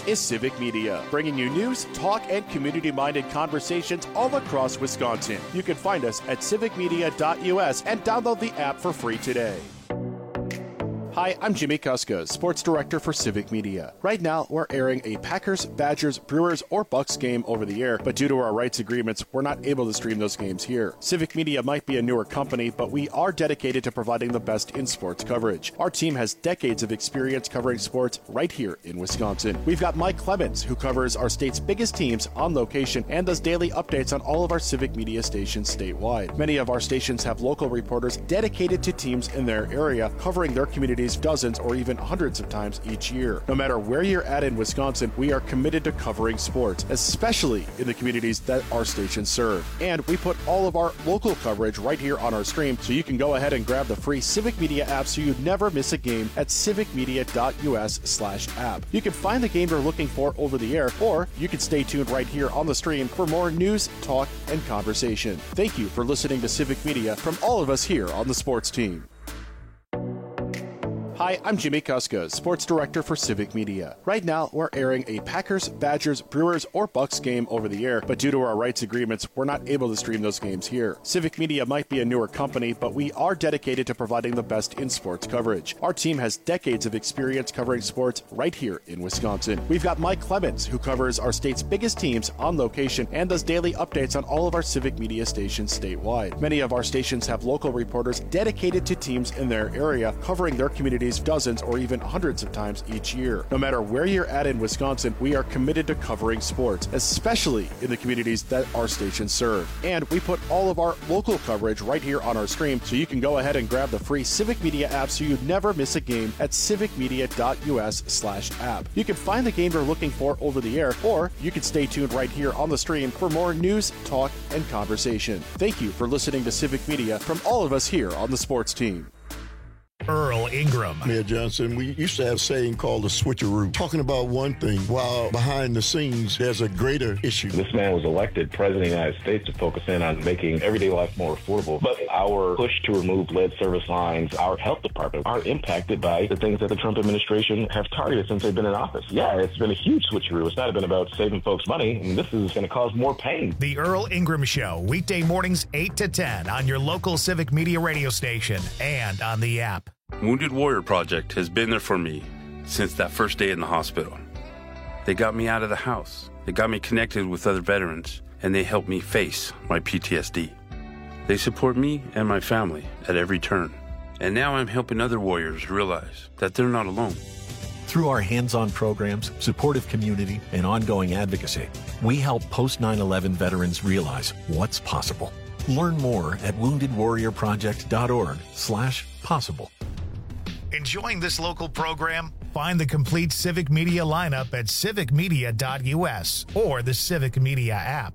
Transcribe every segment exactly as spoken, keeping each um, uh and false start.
is Civic Media, bringing you news, talk, and community-minded conversations all across Wisconsin. You can find us at civic media dot U S and download the app for free today. Hi, I'm Jimmy Kuska, Sports Director for Civic Media. Right now, we're airing a Packers, Badgers, Brewers, or Bucks game over the air, but due to our rights agreements, we're not able to stream those games here. Civic Media might be a newer company, but we are dedicated to providing the best in sports coverage. Our team has decades of experience covering sports right here in Wisconsin. We've got Mike Clemens, who covers our state's biggest teams on location and does daily updates on all of our Civic Media stations statewide. Many of our stations have local reporters dedicated to teams in their area, covering their communities dozens or even hundreds of times each year. No matter where you're at in Wisconsin, we are committed to covering sports, especially in the communities that our stations serve. And we put all of our local coverage right here on our stream, so you can go ahead and grab the free Civic Media app so you never miss a game at civic media dot U S slash app. You can find the game you're looking for over the air, or you can stay tuned right here on the stream for more news, talk, and conversation. Thank you for listening to Civic Media from all of us here on the sports team. Hi, I'm Jimmy Kuska, Sports Director for Civic Media. Right now, we're airing a Packers, Badgers, Brewers, or Bucks game over the air, but due to our rights agreements, we're not able to stream those games here. Civic Media might be a newer company, but we are dedicated to providing the best in sports coverage. Our team has decades of experience covering sports right here in Wisconsin. We've got Mike Clemens, who covers our state's biggest teams on location and does daily updates on all of our Civic Media stations statewide. Many of our stations have local reporters dedicated to teams in their area, covering their communities dozens or even hundreds of times each year. No matter where you're at in Wisconsin, we are committed to covering sports, especially in the communities that our stations serve. And we put all of our local coverage right here on our stream, so you can go ahead and grab the free Civic Media app so you never miss a game at civic media dot U S slash app. You can find the game you're looking for over the air, or you can stay tuned right here on the stream for more news, talk, and conversation. Thank you for listening to Civic Media from all of us here on the sports team. Earl Ingram. Mayor Johnson, we used to have a saying called the switcheroo, talking about one thing while behind the scenes there's a greater issue. This man was elected president of the United States to focus in on making everyday life more affordable. But our push to remove lead service lines, our health department, are impacted by the things that the Trump administration have targeted since they've been in office. Yeah, it's been a huge switcheroo. It's not been about saving folks money, and this is going to cause more pain. The Earl Ingram Show, weekday mornings eight to ten on your local Civic Media radio station and on the app. Wounded Warrior Project has been there for me since that first day in the hospital. They got me out of the house. They got me connected with other veterans, and they helped me face my P T S D. They support me and my family at every turn. And now I'm helping other warriors realize that they're not alone. Through our hands-on programs, supportive community, and ongoing advocacy, we help post nine eleven veterans realize what's possible. Learn more at wounded warrior project dot org slash possible. Enjoying this local program? Find the complete Civic Media lineup at civic media dot U S or the Civic Media app.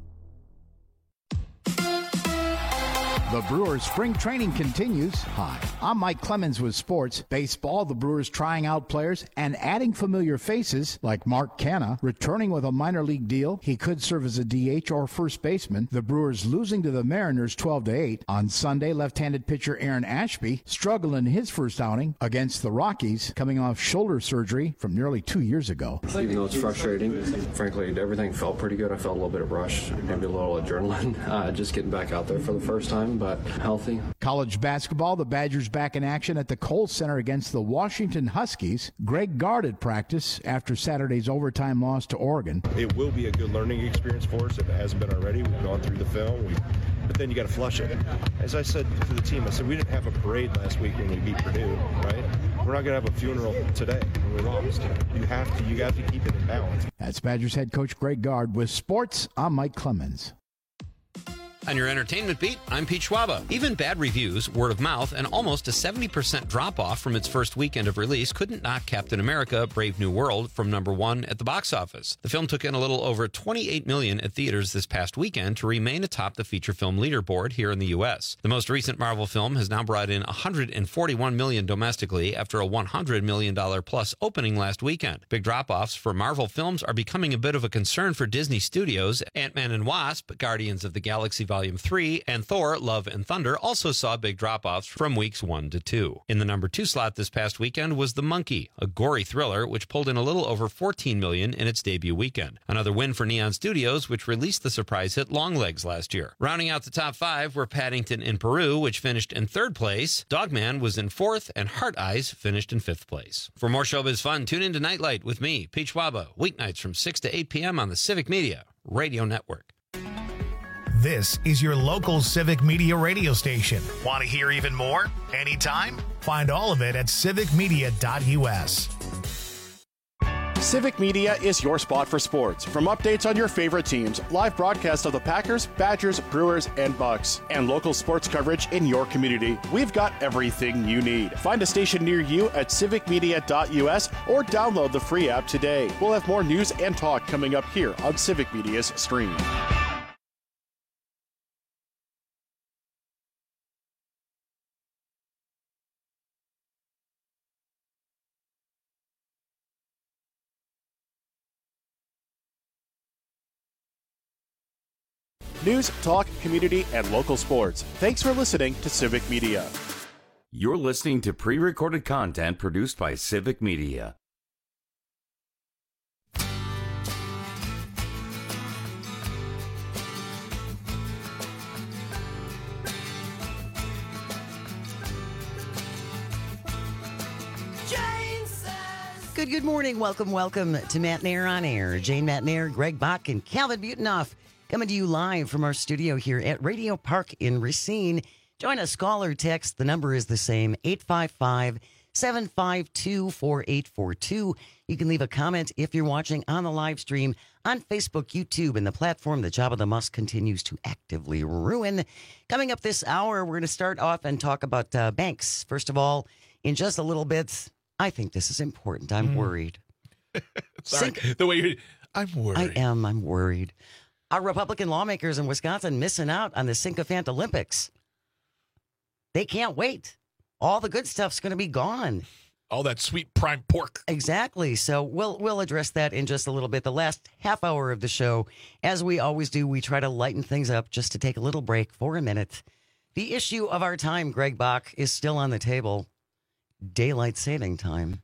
The Brewers spring training continues. Hi, I'm Mike Clemens with sports. Baseball, the Brewers trying out players and adding familiar faces like Mark Canha, returning with a minor league deal. He could serve as a D H or first baseman. The Brewers losing to the Mariners twelve to eight. On Sunday, left-handed pitcher Aaron Ashby struggled in his first outing against the Rockies, coming off shoulder surgery from nearly two years ago. Even though it's frustrating, frankly, everything felt pretty good. I felt a little bit of rush, maybe a little adrenaline, uh, just getting back out there for the first time. But healthy. College basketball, the Badgers back in action at the Kohl Center against the Washington Huskies. Greg Gard at practice after Saturday's overtime loss to Oregon. It will be a good learning experience for us if it hasn't been already. We've gone through the film, we, but then you got to flush it. As I said to the team, I said we didn't have a parade last week when we beat Purdue, right? We're not going to have a funeral today when we lost. You have to, you have to keep it in balance. That's Badgers head coach Greg Gard with sports. I'm Mike Clemens. On your entertainment beat, I'm Pete Schwaba. Even bad reviews, word of mouth, and almost a seventy percent drop-off from its first weekend of release couldn't knock Captain America: Brave New World from number one at the box office. The film took in a little over twenty-eight million dollars at theaters this past weekend to remain atop the feature film leaderboard here in the U S. The most recent Marvel film has now brought in one hundred forty-one million dollars domestically after a one hundred million dollars plus opening last weekend. Big drop-offs for Marvel films are becoming a bit of a concern for Disney Studios. Ant-Man and Wasp, Guardians of the Galaxy Vol. Volume three, and Thor, Love and Thunder also saw big drop-offs from weeks one to two. In the number two slot this past weekend was The Monkey, a gory thriller which pulled in a little over fourteen million dollars in its debut weekend. Another win for Neon Studios, which released the surprise hit Longlegs last year. Rounding out the top five were Paddington in Peru, which finished in third place. Dogman was in fourth, and Heart Eyes finished in fifth place. For more showbiz fun, tune in to Nightlight with me, Pete Schwaba, weeknights from six to eight p.m. on the Civic Media Radio Network. This is your local Civic Media radio station. Want to hear even more? Anytime? Find all of it at civic media dot u s. Civic Media is your spot for sports. From updates on your favorite teams, live broadcasts of the Packers, Badgers, Brewers, and Bucks, and local sports coverage in your community, we've got everything you need. Find a station near you at civic media dot u s or download the free app today. We'll have more news and talk coming up here on Civic Media's stream. News, talk, community, and local sports. Thanks for listening to Civic Media. You're listening to pre-recorded content produced by Civic Media. Good, good morning. Welcome, welcome to Matt Nair on Air. Jane Matt Nair, Greg Bach, and Calvin Butenhoff coming to you live from our studio here at Radio Park in Racine. Join us, call or text. The number is the same, eight five five, seven five two, four eight four two. You can leave a comment if you're watching on the live stream on Facebook, YouTube, and the platform that Jabba the Musk continues to actively ruin. Coming up this hour, we're going to start off and talk about uh, banks. First of all, in just a little bit, I think this is important. I'm mm. worried. Sorry, Sink- the way you I'm worried. I am. I'm worried. Our Republican lawmakers in Wisconsin missing out on the Sycophant Olympics. They can't wait. All the good stuff's going to be gone. All that sweet prime pork. Exactly. So we'll we'll address that in just a little bit. The last half hour of the show, as we always do, we try to lighten things up just to take a little break for a minute. The issue of our time, Greg Bach, is still on the table. Daylight saving time.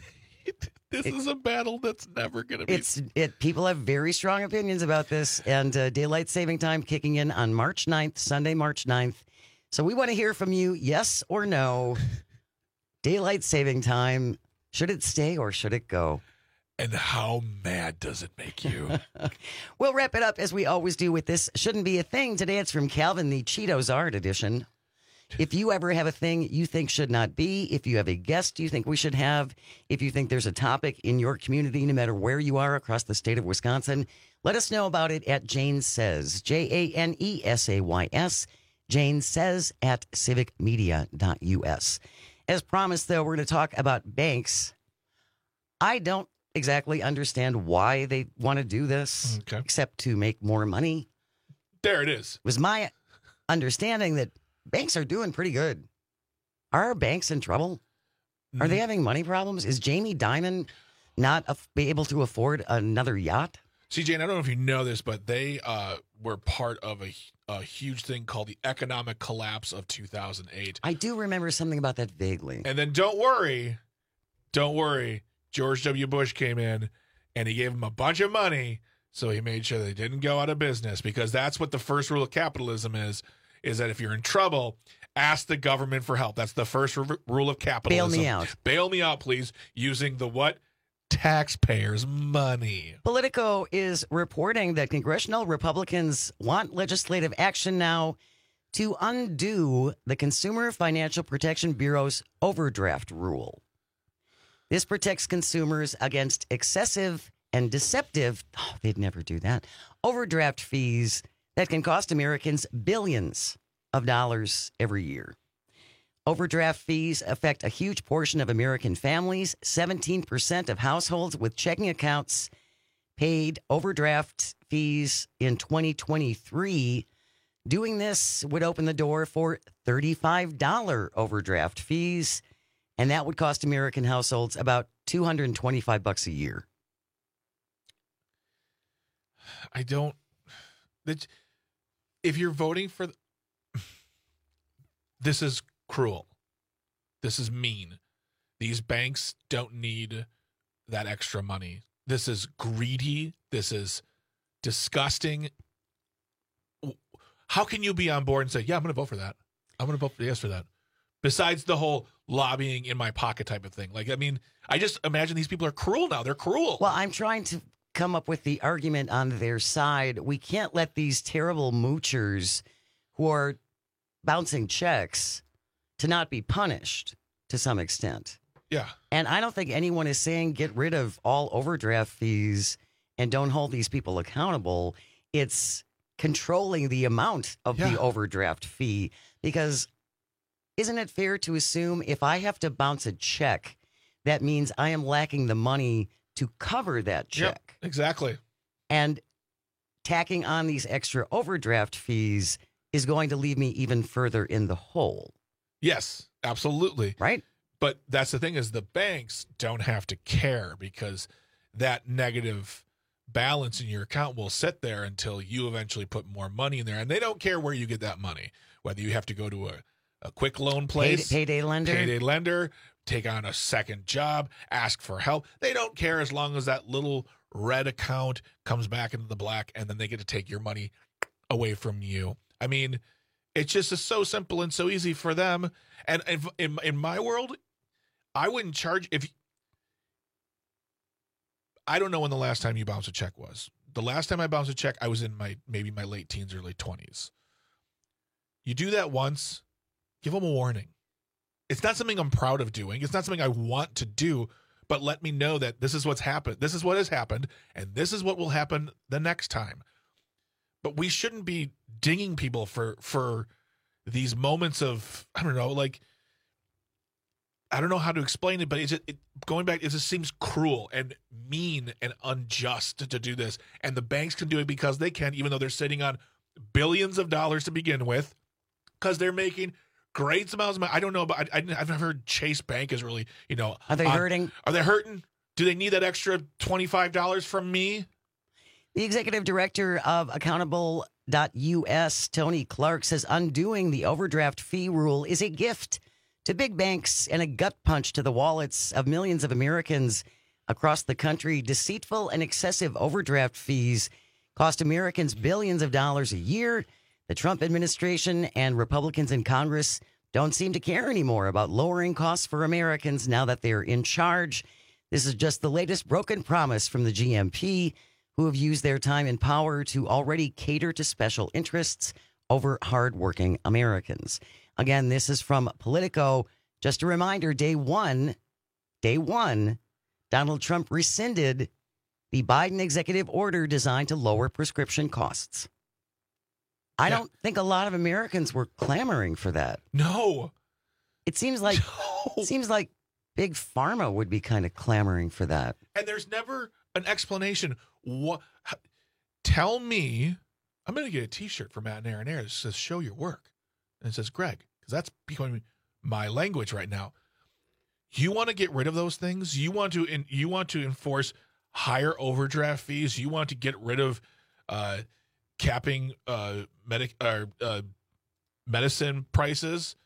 This it, is a battle that's never going to be. It's it. People have very strong opinions about this, and uh, daylight saving time kicking in on March ninth, Sunday, March ninth. So we want to hear from you, yes or no. Daylight saving time, should it stay or should it go? And how mad does it make you? We'll wrap it up as we always do with this Shouldn't Be a Thing. Today it's from Calvin, the Cheetos Art edition. If you ever have a thing you think should not be, if you have a guest you think we should have, if you think there's a topic in your community, no matter where you are across the state of Wisconsin, let us know about it at Jane Says, J A N E S A Y S, Jane Says at civic media dot u s. As promised, though, we're going to talk about banks. I don't exactly understand why they want to do this, okay. except to make more money. There it is. It was my understanding that banks are doing pretty good. Are our banks in trouble? Are they having money problems? Is Jamie Dimon not af- be able to afford another yacht? See, Jane, I don't know if you know this, but they uh, were part of a, a huge thing called the economic collapse of two thousand eight. I do remember something about that vaguely. And then don't worry, don't worry. George W. Bush came in and he gave them a bunch of money, so he made sure they didn't go out of business, because that's what the first rule of capitalism is. Is that if you're in trouble, ask the government for help. That's the first r- rule of capitalism. Bail me out. Bail me out, please, using the what? Taxpayers' money. Politico is reporting that congressional Republicans want legislative action now to undo the Consumer Financial Protection Bureau's overdraft rule. This protects consumers against excessive and deceptive, oh, they'd never do that, overdraft fees that can cost Americans billions of dollars every year. Overdraft fees affect a huge portion of American families. seventeen percent of households with checking accounts paid overdraft fees in twenty twenty-three. Doing this would open the door for thirty-five dollars overdraft fees, and that would cost American households about two hundred twenty-five bucks a year. I don't... if you're voting for, th- this is cruel. This is mean. These banks don't need that extra money. This is greedy. This is disgusting. How can you be on board and say, yeah, I'm going to vote for that. I'm going to vote for yes for that. Besides the whole lobbying in my pocket type of thing. Like, I mean, I just imagine these people are cruel now. They're cruel. Well, I'm trying to come up with the argument on their side. We can't let these terrible moochers who are bouncing checks to not be punished to some extent. Yeah. And I don't think anyone is saying get rid of all overdraft fees and don't hold these people accountable. It's controlling the amount of Yeah. the overdraft fee, because isn't it fair to assume if I have to bounce a check, that means I am lacking the money to cover that check? Yep, exactly. And tacking on these extra overdraft fees is going to leave me even further in the hole. Yes, absolutely. Right? But that's the thing is the banks don't have to care, because that negative balance in your account will sit there until you eventually put more money in there. And they don't care where you get that money, whether you have to go to a, a quick loan place, Pay, payday lender. payday lender, take on a second job, ask for help. They don't care as long as that little red account comes back into the black, and then they get to take your money away from you. I mean, it's just is so simple and so easy for them. And if, in in my world, I wouldn't charge if I don't know when the last time you bounced a check was. The last time I bounced a check, I was in my maybe my late teens or late twenties. You do that once, give them a warning. It's not something I'm proud of doing. It's not something I want to do, but let me know that this is what's happened. This is what has happened, and this is what will happen the next time. But we shouldn't be dinging people for for these moments of, I don't know, like, I don't know how to explain it, but it's it, going back, it just seems cruel and mean and unjust to, to do this. And the banks can do it because they can, even though they're sitting on billions of dollars to begin with, because they're making great amounts of money. I don't know, but I, I, I've never heard Chase Bank is really, you know. Are they on, hurting? Are they hurting? Do they need that extra twenty-five dollars from me? The executive director of Accountable dot U S, Tony Clark, says undoing the overdraft fee rule is a gift to big banks and a gut punch to the wallets of millions of Americans across the country. Deceitful and excessive overdraft fees cost Americans billions of dollars a year. The Trump administration and Republicans in Congress don't seem to care anymore about lowering costs for Americans now that they're in charge. This is just the latest broken promise from the G M P, who have used their time in power to already cater to special interests over hardworking Americans. Again, this is from Politico. Just a reminder, day one, day one, Donald Trump rescinded the Biden executive order designed to lower prescription costs. I Yeah. don't think a lot of Americans were clamoring for that. No. It seems like it seems like Big Pharma would be kind of clamoring for that. And there's never an explanation. What? Tell me, I'm going to get a T-shirt for Matt and Aaron Air that says "Show your work," and it says Greg, because that's becoming my language right now. You want to get rid of those things. You want to, in, you want to enforce higher overdraft fees. You want to get rid of uh, capping uh, medic or uh, medicine prices.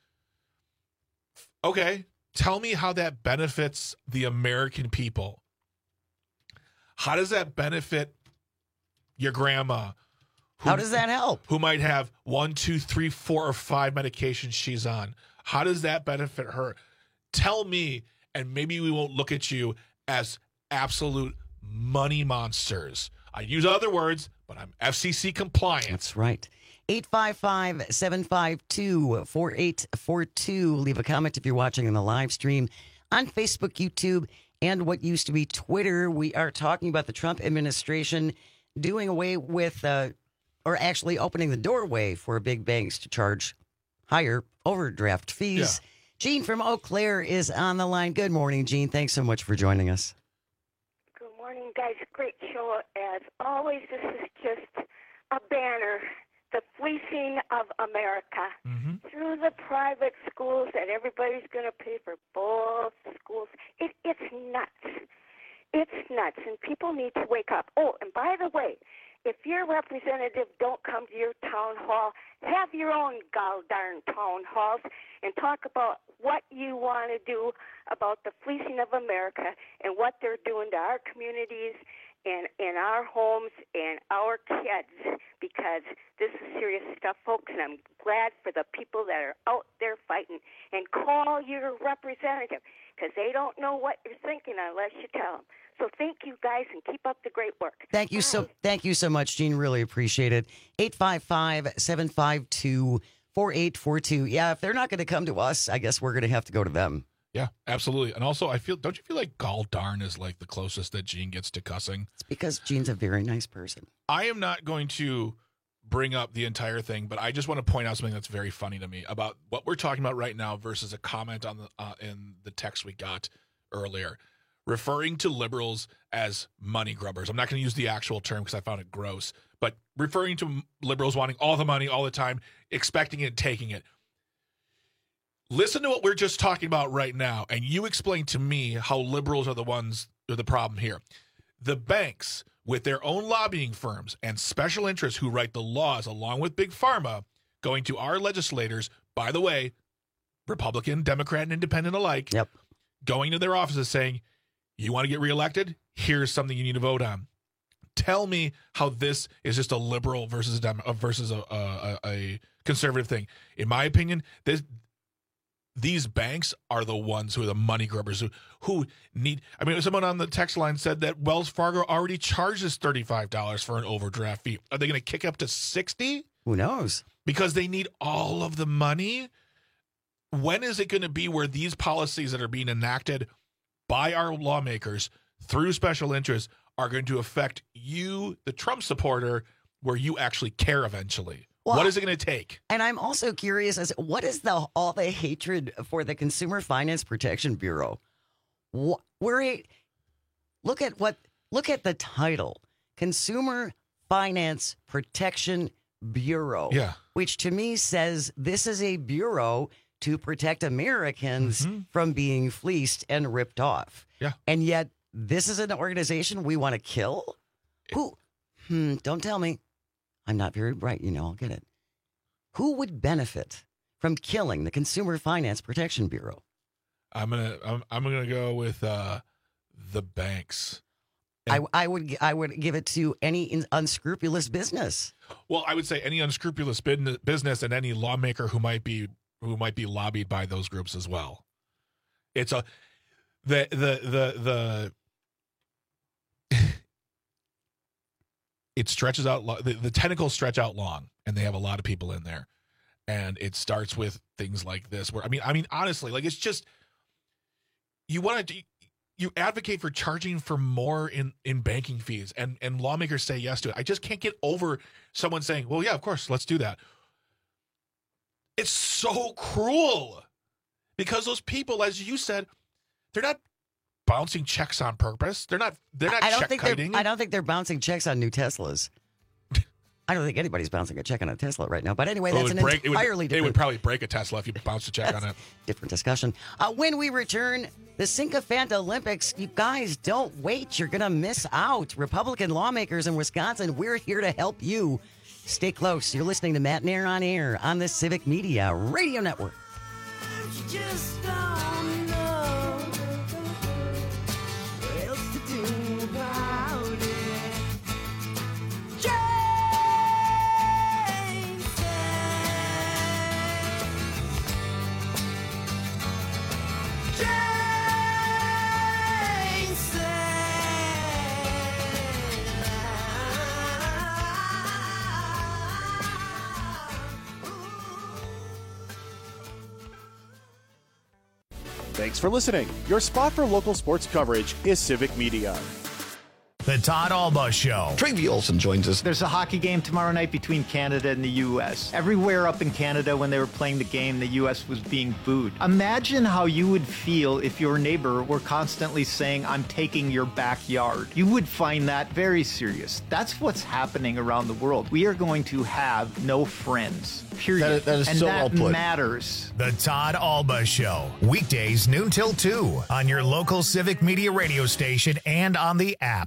Okay, tell me how that benefits the American people. How does that benefit your grandma? Who, How does that help? Who might have one, two, three, four, or five medications she's on? How does that benefit her? Tell me, and maybe we won't look at you as absolute money monsters. I use other words, but I'm F C C compliant. That's right. eight five five, seven five two, four eight four two. Leave a comment if you're watching in the live stream on Facebook, YouTube, and what used to be Twitter. We are talking about the Trump administration doing away with, uh, or actually opening the doorway for big banks to charge higher overdraft fees. Yeah. Gene from Eau Claire is on the line. Good morning, Gene. Thanks so much for joining us. Good morning, guys. Great show as always. This is just a banner. The fleecing of America mm-hmm. through the private schools that everybody's going to pay for both schools. It, it's nuts. It's nuts, and people need to wake up. Oh, and by the way, if your representative don't come to your town hall, have your own gall darn town halls and talk about what you want to do about the fleecing of America and what they're doing to our communities and in our homes and our kids, because this is serious stuff, folks, and I'm glad for the people that are out there fighting. And call your representative, because they don't know what you're thinking unless you tell them. So thank you, guys, and keep up the great work. Thank you so thank you so much, Gene. Really appreciate it. eight five five, seven five two, four eight four two. Yeah, if they're not going to come to us, I guess we're going to have to go to them. Yeah, absolutely. And also, I feel, don't you feel like gall darn is like the closest that Gene gets to cussing? It's because Gene's a very nice person. I am not going to bring up the entire thing, but I just want to point out something that's very funny to me about what we're talking about right now versus a comment on the uh, in the text we got earlier, referring to liberals as money grubbers. I'm not going to use the actual term because I found it gross, but referring to liberals wanting all the money all the time, expecting it and taking it. Listen to what we're just talking about right now, and you explain to me how liberals are the ones are the problem here. The banks, with their own lobbying firms and special interests who write the laws along with Big Pharma, going to our legislators, by the way, Republican, Democrat, and Independent alike, yep. going to their offices saying, you want to get reelected? Here's something you need to vote on. Tell me how this is just a liberal versus a, Dem- versus a, a, a conservative thing. In my opinion, this... These banks are the ones who are the money grubbers who, who need. I mean, someone on the text line said that Wells Fargo already charges thirty-five dollars for an overdraft fee. Are they going to kick up to sixty dollars? Who knows? Because they need all of the money. When is it going to be where these policies that are being enacted by our lawmakers through special interests are going to affect you, the Trump supporter, where you actually care eventually? Well, what is it going to take? And I'm also curious as what is the all the hatred for the Consumer Finance Protection Bureau? What, we're look at what look at the title, Consumer Finance Protection Bureau. Yeah, which to me says this is a bureau to protect Americans mm-hmm. from being fleeced and ripped off. Yeah, and yet this is an organization we want to kill. It, Who? Hmm, don't tell me. I'm not very bright, you know, I'll get it. Who would benefit from killing the Consumer Finance Protection Bureau? I'm gonna I'm, I'm gonna go with uh, the banks. And I I would I would give it to any unscrupulous business. Well, I would say any unscrupulous business and any lawmaker who might be who might be lobbied by those groups as well. It's a the the the the. It stretches out, the, the tentacles stretch out long, and they have a lot of people in there. And it starts with things like this, where, I mean, I mean, honestly, like, it's just, you want to, you advocate for charging for more in, in banking fees, and, and lawmakers say yes to it. I just can't get over someone saying, well, yeah, of course, let's do that. It's so cruel, because those people, as you said, they're not bouncing checks on purpose. They're not. They're not I don't check think kiting. I don't think they're bouncing checks on new Teslas. I don't think anybody's bouncing a check on a Tesla right now. But anyway, well, that's an break, entirely it would, different. It would probably break a Tesla if you bounced a check on it. Different discussion. Uh, when we return, the Sycophant Olympics. You guys don't wait. You're gonna miss out. Republican lawmakers in Wisconsin. We're here to help you. Stay close. You're listening to Matt Nair on Air on the Civic Media Radio Network. Just don't know what else to do about it. Jason. Thanks for listening. Your spot for local sports coverage is Civic Media. The Todd Alba Show. Travie Olson joins us. There's a hockey game tomorrow night between Canada and the U S. Everywhere up in Canada when they were playing the game, the U S was being booed. Imagine how you would feel if your neighbor were constantly saying, I'm taking your backyard. You would find that very serious. That's what's happening around the world. We are going to have no friends. Period. That, that is and so that well put. matters. The Todd Alba Show. Weekdays noon till two on your local Civic Media radio station and on the app.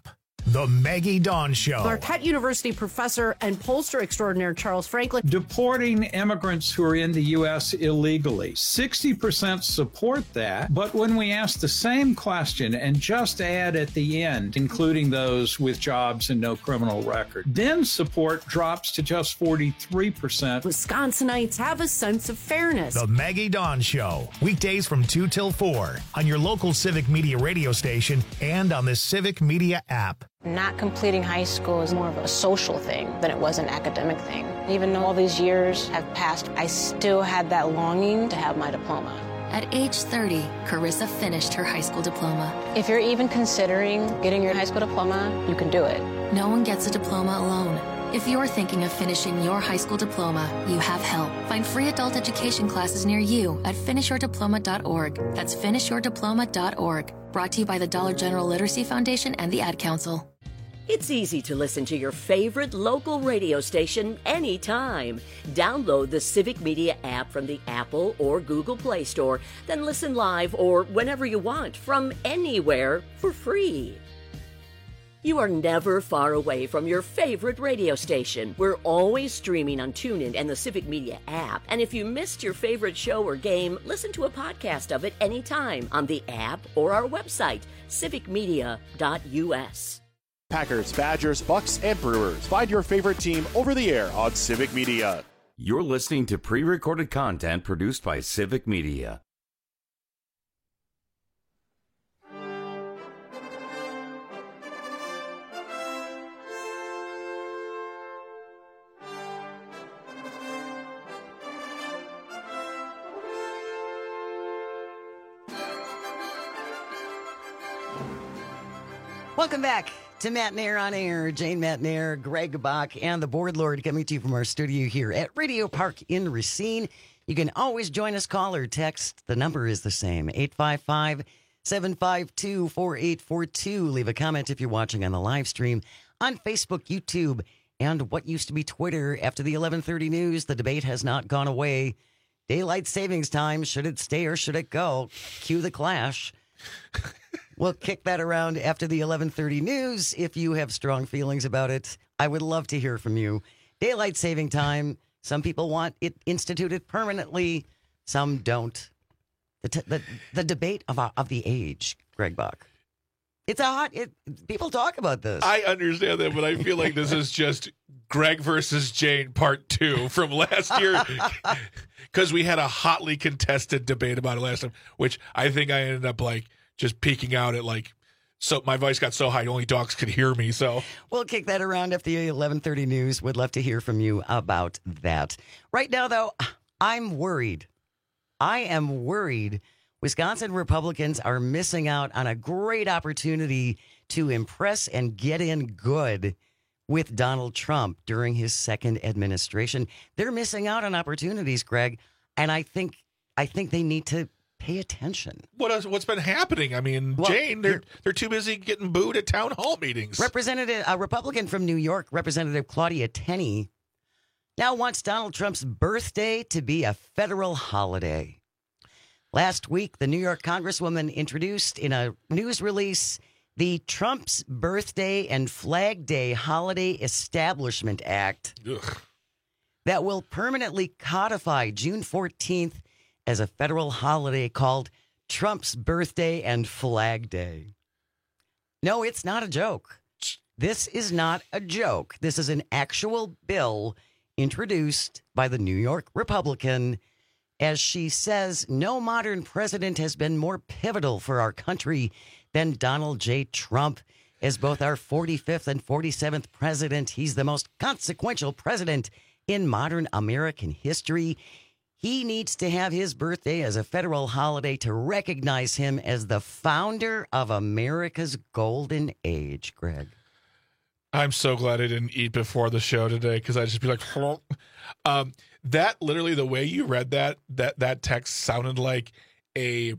The Maggie Dawn Show. Marquette University professor and pollster extraordinaire Charles Franklin. Deporting immigrants who are in the U S illegally. sixty percent support that, but when we ask the same question and just add at the end, including those with jobs and no criminal record, then support drops to just forty-three percent. Wisconsinites have a sense of fairness. The Maggie Dawn Show. Weekdays from two till four on your local Civic Media radio station and on the Civic Media app. Not completing high school is more of a social thing than it was an academic thing. Even though all these years have passed, I still had that longing to have my diploma. At age thirty, Carissa finished her high school diploma. If you're even considering getting your high school diploma, you can do it. No one gets a diploma alone. If you're thinking of finishing your high school diploma, you have help. Find free adult education classes near you at finish your diploma dot org. That's finish your diploma dot org. Brought to you by the Dollar General Literacy Foundation and the Ad Council. It's easy to listen to your favorite local radio station anytime. Download the Civic Media app from the Apple or Google Play Store, then listen live or whenever you want from anywhere for free. You are never far away from your favorite radio station. We're always streaming on TuneIn and the Civic Media app. And if you missed your favorite show or game, listen to a podcast of it anytime on the app or our website, civic media dot u s. Packers, Badgers, Bucks, and Brewers. Find your favorite team over the air on Civic Media. You're listening to pre-recorded content produced by Civic Media. Welcome back to Matt Nair on Air. Jane Matt Nair, Greg Bach, and the Board Lord coming to you from our studio here at Radio Park in Racine. You can always join us, call or text. The number is the same, eight five five, seven five two, four eight four two. Leave a comment if you're watching on the live stream on Facebook, YouTube, and what used to be Twitter. After the eleven thirty news, the debate has not gone away. Daylight savings time, should it stay or should it go? Cue the clash. We'll kick that around after the eleven thirty news. If you have strong feelings about it, I would love to hear from you. Daylight saving time. Some people want it instituted permanently. Some don't. The t- the, the debate of of the age, Greg Bach. It's a hot. It, people talk about this. I understand that, but I feel like this is just Greg versus Jane part two from last year. Because we had a hotly contested debate about it last time, which I think I ended up like just peeking out at like, so my voice got so high only dogs could hear me. So we'll kick that around after the eleven thirty news. Would love to hear from you about that. Right now, though, I'm worried. I am worried. Wisconsin Republicans are missing out on a great opportunity to impress and get in good with Donald Trump during his second administration. They're missing out on opportunities, Greg, and I think I think they need to pay attention. What else, what's been happening? I mean, well, Jane, they're they're too busy getting booed at town hall meetings. Representative, a Republican from New York, Representative Claudia Tenney, now wants Donald Trump's birthday to be a federal holiday. Last week, the New York Congresswoman introduced in a news release the Trump's Birthday and Flag Day Holiday Establishment Act Ugh. that will permanently codify June fourteenth as a federal holiday called Trump's Birthday and Flag Day. No, it's not a joke. This is not a joke. This is an actual bill introduced by the New York Republican. As she says, no modern president has been more pivotal for our country than Donald J. Trump. As both our forty-fifth and forty-seventh president, he's the most consequential president in modern American history. He needs to have his birthday as a federal holiday to recognize him as the founder of America's golden age, Greg. I'm so glad I didn't eat before the show today because I'd just be like, hello. Um, that literally the way you read that, that, that text sounded like a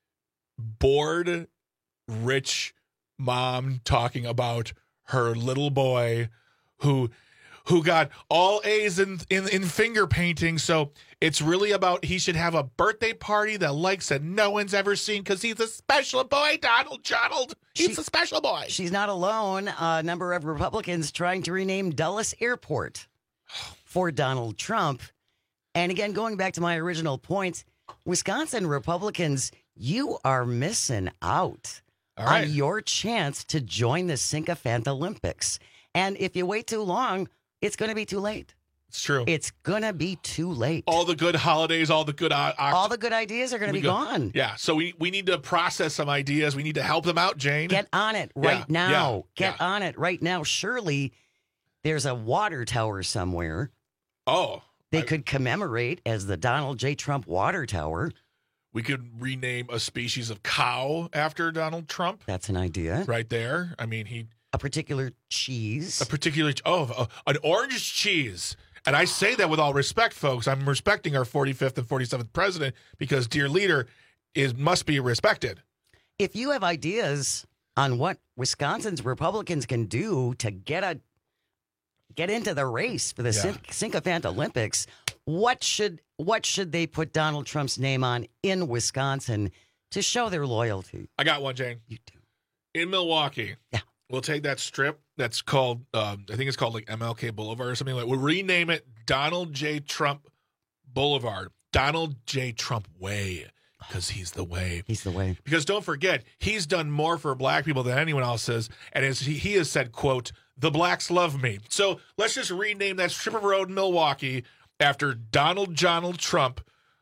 bored, rich mom talking about her little boy who who got all A's in, in, in finger painting. So it's really about he should have a birthday party that likes that no one's ever seen because he's a special boy, Donald Donald. He's She- a special boy. She's not alone. A number of Republicans trying to rename Dulles Airport for Donald Trump. And again, going back to my original point, Wisconsin Republicans, you are missing out All right. on your chance to join the Sycophant Olympics. And if you wait too long, it's going to be too late. It's true. It's going to be too late. All the good holidays, all the good... Uh, All the good ideas are going to we be go- gone. Yeah, so we, we need to process some ideas. We need to help them out, Jane. Get on it right Yeah, now. yeah, Get on it right now. Surely there's a water tower somewhere Oh, they could commemorate as the Donald J. Trump Water Tower. we could rename a species of cow after Donald Trump. That's an idea. Right there. I mean, he... A particular cheese. A particular... Oh, uh, an orange cheese. And I say that with all respect, folks. I'm respecting our forty-fifth and forty-seventh president because, dear leader, is must be respected. If you have ideas on what Wisconsin's Republicans can do to get a get into the race for the Yeah. Syn- Sycophant Olympics, what should what should they put Donald Trump's name on in Wisconsin to show their loyalty? I got one, Jane. You do. In Milwaukee. Yeah. We'll take that strip that's called, um, I think it's called like M L K Boulevard or something like that. We'll rename it Donald J. Trump Boulevard. Donald J. Trump Way, because he's the way. He's the way. Because don't forget, he's done more for black people than anyone else has. And as he, he has said, quote, the blacks love me. So let's just rename that strip of road in Milwaukee after Donald Donald Trump.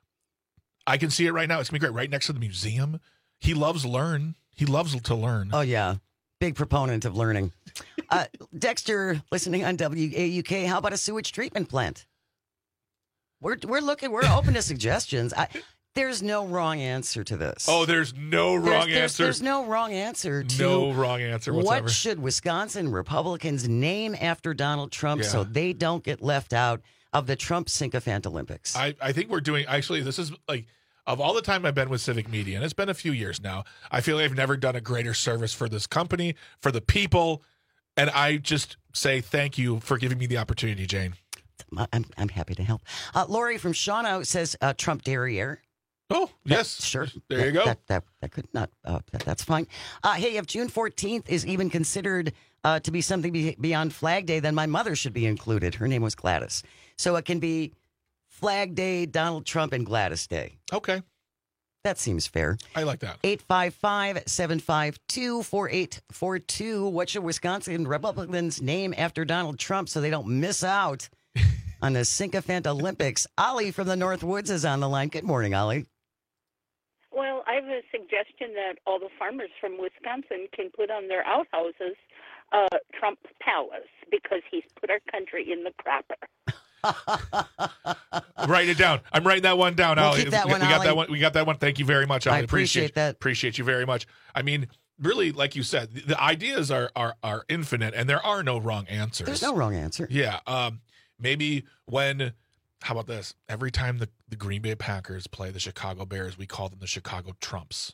I can see it right now. It's going to be great. Right next to the museum. He loves learn. He loves to learn. Oh, yeah. Big proponent of learning. Uh, Dexter, listening on W A U K, how about a sewage treatment plant? We're we're looking, we're open to suggestions. I, there's no wrong answer to this. Oh, there's no wrong there's, there's, answer. There's no wrong answer to No wrong answer whatsoever. What should Wisconsin Republicans name after Donald Trump Yeah. so they don't get left out of the Trump Sycophant Olympics? I, I think we're doing, actually, this is like, of all the time I've been with Civic Media, and it's been a few years now, I feel like I've never done a greater service for this company, for the people, and I just say thank you for giving me the opportunity, Jane. I'm, I'm happy to help. Uh, Lori from Shawano says uh, Trump derriere. Oh, yes. That- sure. There That- you go. That, that, that could not, uh, that, that's fine. Uh, hey, if June fourteenth is even considered uh, to be something be- beyond Flag Day, then my mother should be included. Her name was Gladys. So it can be Flag Day, Donald Trump, and Gladys Day. Okay. That seems fair. I like that. eight five five, seven five two, four eight four two. What should Wisconsin Republicans name after Donald Trump so they don't miss out on the Sycophant Olympics? Ollie from the North Woods is on the line. Good morning, Ollie. Well, I have a suggestion that all the farmers from Wisconsin can put on their outhouses uh, Trump's Palace because he's put our country in the crapper. Write it down. I'm writing that one down, We'll Ollie. keep that we one, got Ollie. that one. We got that one. Thank you very much, Ollie. I appreciate that. Appreciate you very much. I mean, really, like you said, the, the ideas are, are are infinite, and there are no wrong answers. There's no wrong answer. Yeah. Um. Maybe when. How about this? Every time the, the Green Bay Packers play the Chicago Bears, we call them the Chicago Trumps.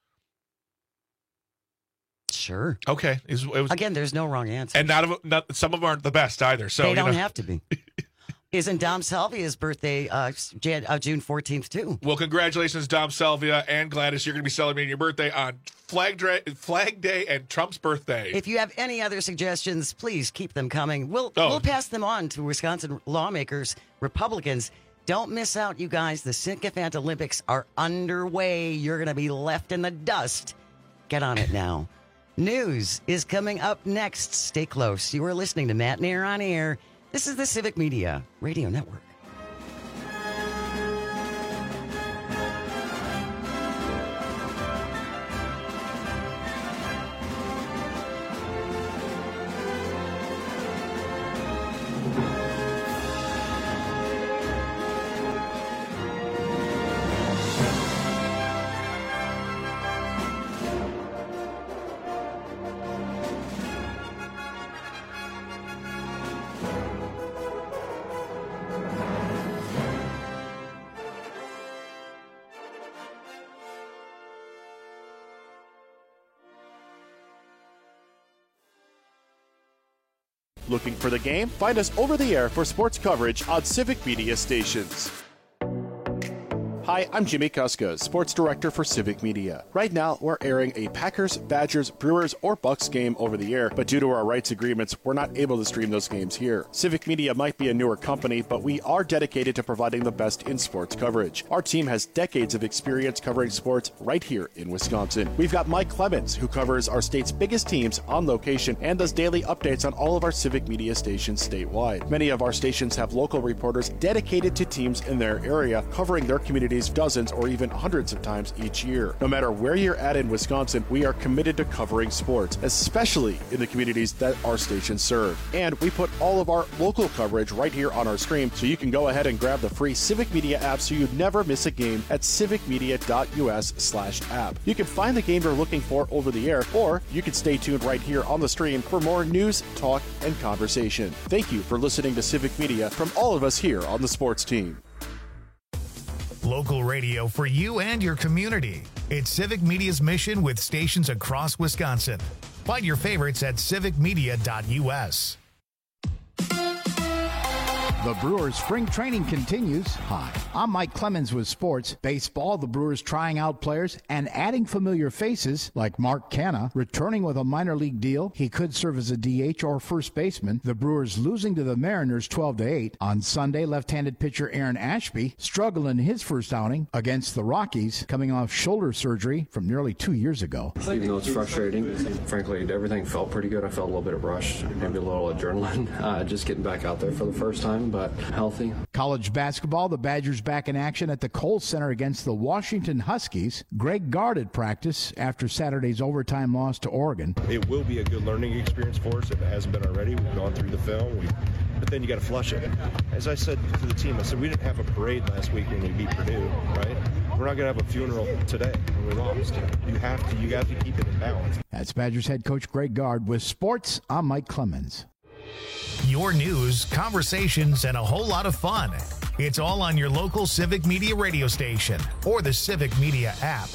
Sure. Okay. It was, it was, Again, there's no wrong answer. and not, of, not some of them aren't the best either. So they you don't know. have to be. Isn't Dom Salvia's birthday uh, Jan- uh, June fourteenth, too? Well, congratulations, Dom Salvia and Gladys. You're going to be celebrating your birthday on Flag, Dra- Flag Day and Trump's birthday. If you have any other suggestions, please keep them coming. We'll Oh. we'll pass them on to Wisconsin lawmakers, Republicans. Don't miss out, you guys. The Sycophant Olympics are underway. You're going to be left in the dust. Get on it now. News is coming up next. Stay close. You are listening to Matt Nair on Air. This is the Civic Media Radio Network. Looking for the game? Find us over the air for sports coverage on Civic Media stations. Hi, I'm Jimmy Kuska, Sports Director for Civic Media. Right now, we're airing a Packers, Badgers, Brewers, or Bucks game over the air, but due to our rights agreements, we're not able to stream those games here. Civic Media might be a newer company, but we are dedicated to providing the best in sports coverage. Our team has decades of experience covering sports right here in Wisconsin. We've got Mike Clemens, who covers our state's biggest teams on location and does daily updates on all of our Civic Media stations statewide. Many of our stations have local reporters dedicated to teams in their area, covering their communities dozens or even hundreds of times each year. No matter where you're at in Wisconsin, we are committed to covering sports, especially in the communities that our stations serve. And we put all of our local coverage right here on our stream, so you can go ahead and grab the free Civic Media app so you never miss a game at civicmedia.us slash app. You can find the game you're looking for over the air, or you can stay tuned right here on the stream for more news, talk, and conversation. Thank you for listening to Civic Media from all of us here on the sports team. Local radio for you and your community. It's Civic Media's mission with stations across Wisconsin. Find your favorites at civic media dot u s. The Brewers spring training continues. Hi, I'm Mike Clemens with sports. Baseball, the Brewers trying out players and adding familiar faces like Mark Canha, returning with a minor league deal. He could serve as a D H or first baseman. The Brewers losing to the Mariners twelve to eight. On Sunday, left-handed pitcher Aaron Ashby struggled in his first outing against the Rockies, coming off shoulder surgery from nearly two years ago. Even though it's frustrating, frankly, everything felt pretty good. I felt a little bit of rush, maybe a little adrenaline, uh, just getting back out there for the first time, but healthy. College basketball, the Badgers back in action at the Kohl Center against the Washington Huskies. Greg Gard at practice after Saturday's overtime loss to Oregon. It will be a good learning experience for us if it hasn't been already. We've gone through the film, we, but then you got to flush it. As I said to the team, I said we didn't have a parade last week when we beat Purdue, right? We're not going to have a funeral today when we lost. You have to, you got to keep it in balance. That's Badgers head coach Greg Gard. With sports, I'm Mike Clemens. Your news, conversations, and a whole lot of fun. It's all on your local Civic Media radio station or the Civic Media app.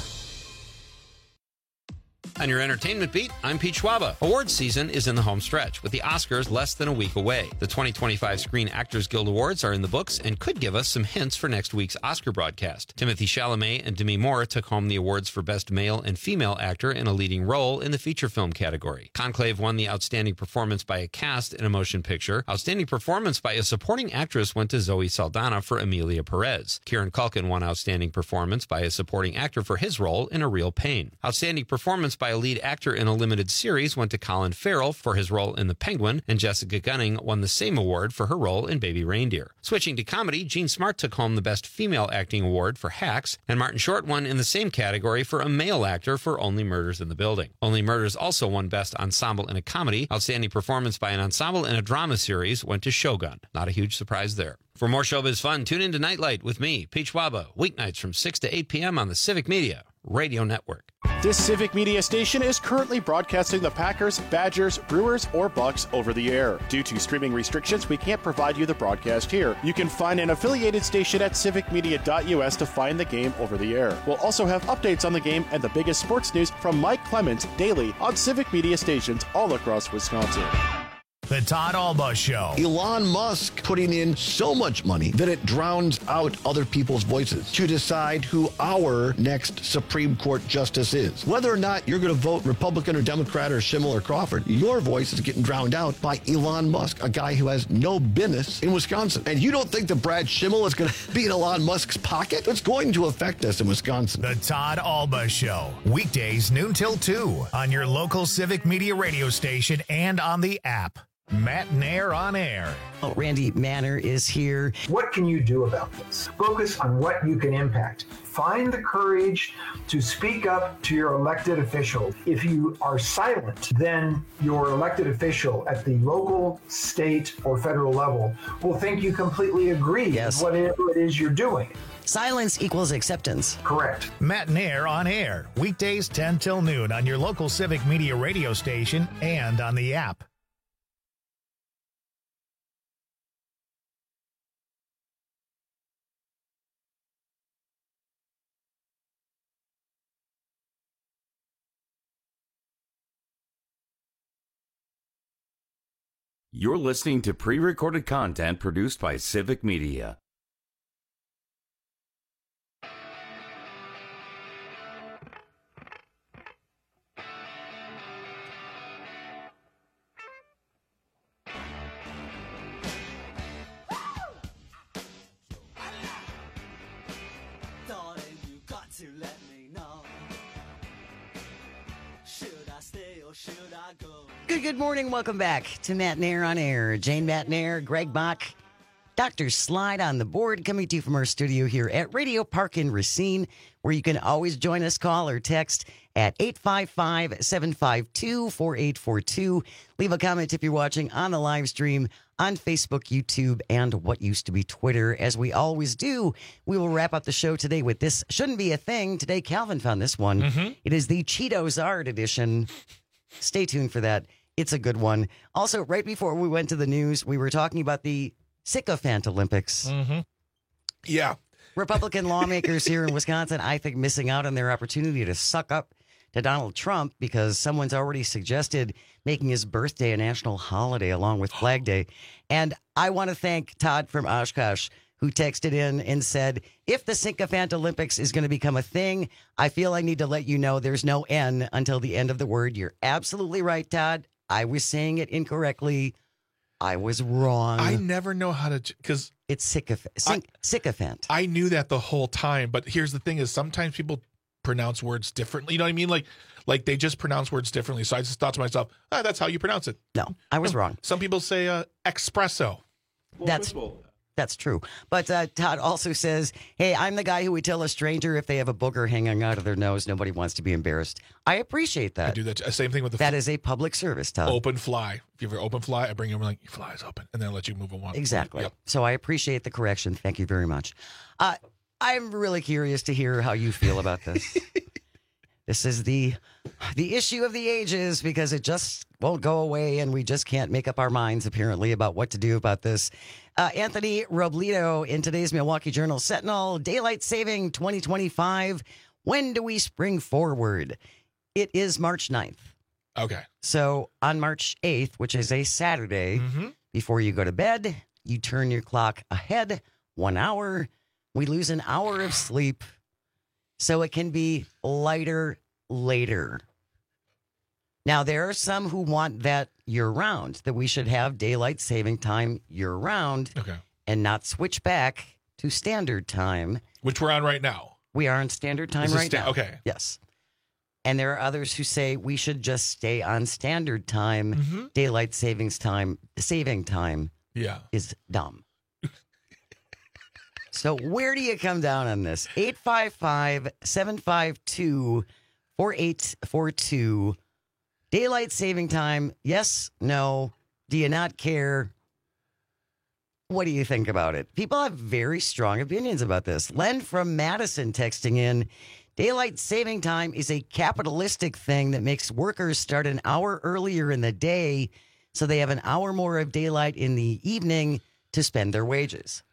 On your entertainment beat, I'm Pete Schwaba. Awards season is in the home stretch, with the Oscars less than a week away. The twenty twenty-five Screen Actors Guild Awards are in the books and could give us some hints for next week's Oscar broadcast. Timothée Chalamet and Demi Moore took home the awards for Best Male and Female Actor in a Leading Role in the feature film category. Conclave won the Outstanding Performance by a Cast in a Motion Picture. Outstanding Performance by a Supporting Actress went to Zoe Saldana for Emilia Perez. Kieran Culkin won Outstanding Performance by a Supporting Actor for his role in A Real Pain. Outstanding Performance by a Lead Actor in a Limited Series went to Colin Farrell for his role in The Penguin, and Jessica Gunning won the same award for her role in Baby Reindeer. Switching to comedy, Jean Smart took home the Best Female Acting Award for Hacks, and Martin Short won in the same category for a male actor for Only Murders in the Building. Only Murders also won Best Ensemble in a Comedy. Outstanding Performance by an Ensemble in a Drama Series went to Shogun. Not a huge surprise there. For more showbiz fun, tune in to Nightlight with me, Pete Schwaba, weeknights from six to eight p.m. on the Civic Media Radio Network. This Civic Media station is currently broadcasting the Packers, Badgers, Brewers, or Bucks over the air. Due to streaming restrictions, we can't provide you the broadcast here. You can find an affiliated station at civic media dot u s to find the game over the air. We'll also have updates on the game and the biggest sports news from Mike Clemens daily on Civic Media stations all across Wisconsin. The Todd Alba Show. Elon Musk putting in so much money that it drowns out other people's voices to decide who our next Supreme Court justice is. Whether or not you're going to vote Republican or Democrat or Schimmel or Crawford, your voice is getting drowned out by Elon Musk, a guy who has no business in Wisconsin. And you don't think that Brad Schimmel is going to be in Elon Musk's pocket? It's going to affect us in Wisconsin. The Todd Alba Show. Weekdays noon till two on your local Civic Media radio station and on the app. Matt Nair on air. Oh, Randy Manner is here. What can you do about this? Focus on what you can impact. Find the courage to speak up to your elected official. If you are silent, then your elected official at the local, state, or federal level will think you completely agree yes. with whatever it is you're doing. Silence equals acceptance. Correct. Matt Nair on air. Weekdays ten till noon on your local Civic Media radio station and on the app. You're listening to pre-recorded content produced by Civic Media. Good, good morning. Welcome back to Matt Nair on Air. Jane Matt Nair, Greg Bach, Doctor Slide on the board, coming to you from our studio here at Radio Park in Racine, where you can always join us, call or text at eight five five, seven five two, four eight four two. Leave a comment if you're watching on the live stream on Facebook, YouTube, and what used to be Twitter. As we always do, we will wrap up the show today with This Shouldn't Be a Thing. Today, Calvin found this one. Mm-hmm. It is the Cheetos Art edition. Stay tuned for that. It's a good one. Also, right before we went to the news, we were talking about the Sycophant Olympics. Mm-hmm. Yeah. Republican lawmakers here in Wisconsin, I think, missing out on their opportunity to suck up to Donald Trump because someone's already suggested making his birthday a national holiday along with Flag Day. And I want to thank Todd from Oshkosh, who texted in and said, if the Sycophant Olympics is going to become a thing, I feel I need to let you know there's no N until the end of the word. You're absolutely right, Todd. I was saying it incorrectly. I was wrong. I never know how to, because it's sycophant. Syn- sycophant. I knew that the whole time, but here's the thing: is sometimes people pronounce words differently. You know what I mean? Like, like they just pronounce words differently. So I just thought to myself, ah, that's how you pronounce it. No, I was wrong. Some people say uh, espresso. That's that's true. But uh, Todd also says, hey, I'm the guy who would tell a stranger if they have a booger hanging out of their nose. Nobody wants to be embarrassed. I appreciate that. I do that. Same thing with the that is a public service, Todd. Open fly. If you have an open fly, I bring you over like, your fly is open, and then I let you move on. Exactly. Yep. So I appreciate the correction. Thank you very much. Uh, I'm really curious to hear how you feel about this. This is the the issue of the ages because it just won't go away, and we just can't make up our minds, apparently, about what to do about this. Uh, Anthony Robledo in today's Milwaukee Journal Sentinel, Daylight Saving twenty twenty-five. When do we spring forward? It is March ninth. Okay. So on March eighth, which is a Saturday, mm-hmm. before you go to bed, you turn your clock ahead one hour. We lose an hour of sleep. So it can be lighter later. Now, there are some who want that year-round, that we should have daylight saving time year-round okay. and not switch back to standard time. Which we're on right now. We are on standard time Is right sta- now. Okay. Yes. And there are others who say we should just stay on standard time. Mm-hmm. Daylight savings time, saving time yeah. is dumb. So where do you come down on this? eight five five, seven five two, four eight four two. Daylight saving time, yes, no. Do you not care? What do you think about it? People have very strong opinions about this. Len from Madison texting in, daylight saving time is a capitalistic thing that makes workers start an hour earlier in the day so they have an hour more of daylight in the evening to spend their wages.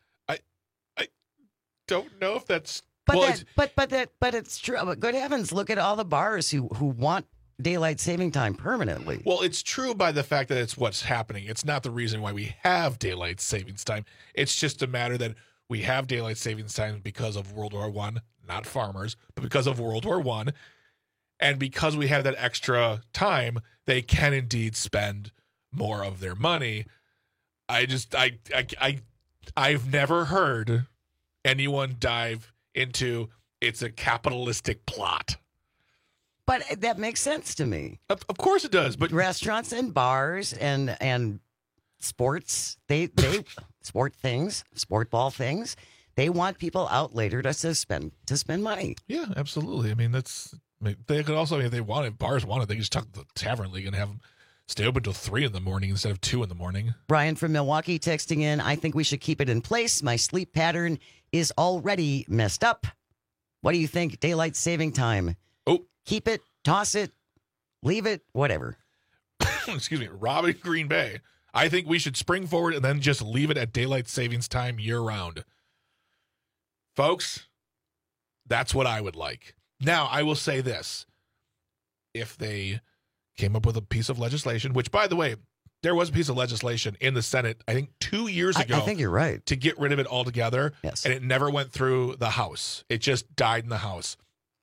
Don't know if that's but well, that, but but that but it's true. But good heavens, look at all the bars who who want daylight saving time permanently. Well, it's true by the fact that it's what's happening. It's not the reason why we have daylight savings time. It's just a matter that we have daylight savings time because of World War One, not farmers, but because of World War One, and because we have that extra time, they can indeed spend more of their money. I just I I, I I've never heard anyone dive into it's a capitalistic plot. But that makes sense to me. Of, of course it does. But restaurants and bars and and sports, they they sport things, sport ball things, they want people out later to spend to spend money. Yeah, absolutely. I mean, that's I mean, they could also, I mean, if they wanted, bars wanted, they could just talk to the Tavern League and have them stay open till three in the morning instead of two in the morning. Brian from Milwaukee texting in, I think we should keep it in place. My sleep pattern is already messed up. What do you think? Daylight saving time. Oh. Keep it, toss it, leave it, whatever. Excuse me. Robin Green Bay. I think we should spring forward and then just leave it at daylight savings time year round. Folks, that's what I would like. Now, I will say this. If they came up with a piece of legislation, which, by the way, There was a piece of legislation in the Senate, I think two years ago. I, I think you're right. To get rid of it altogether. Yes. And it never went through the House. It just died in the House.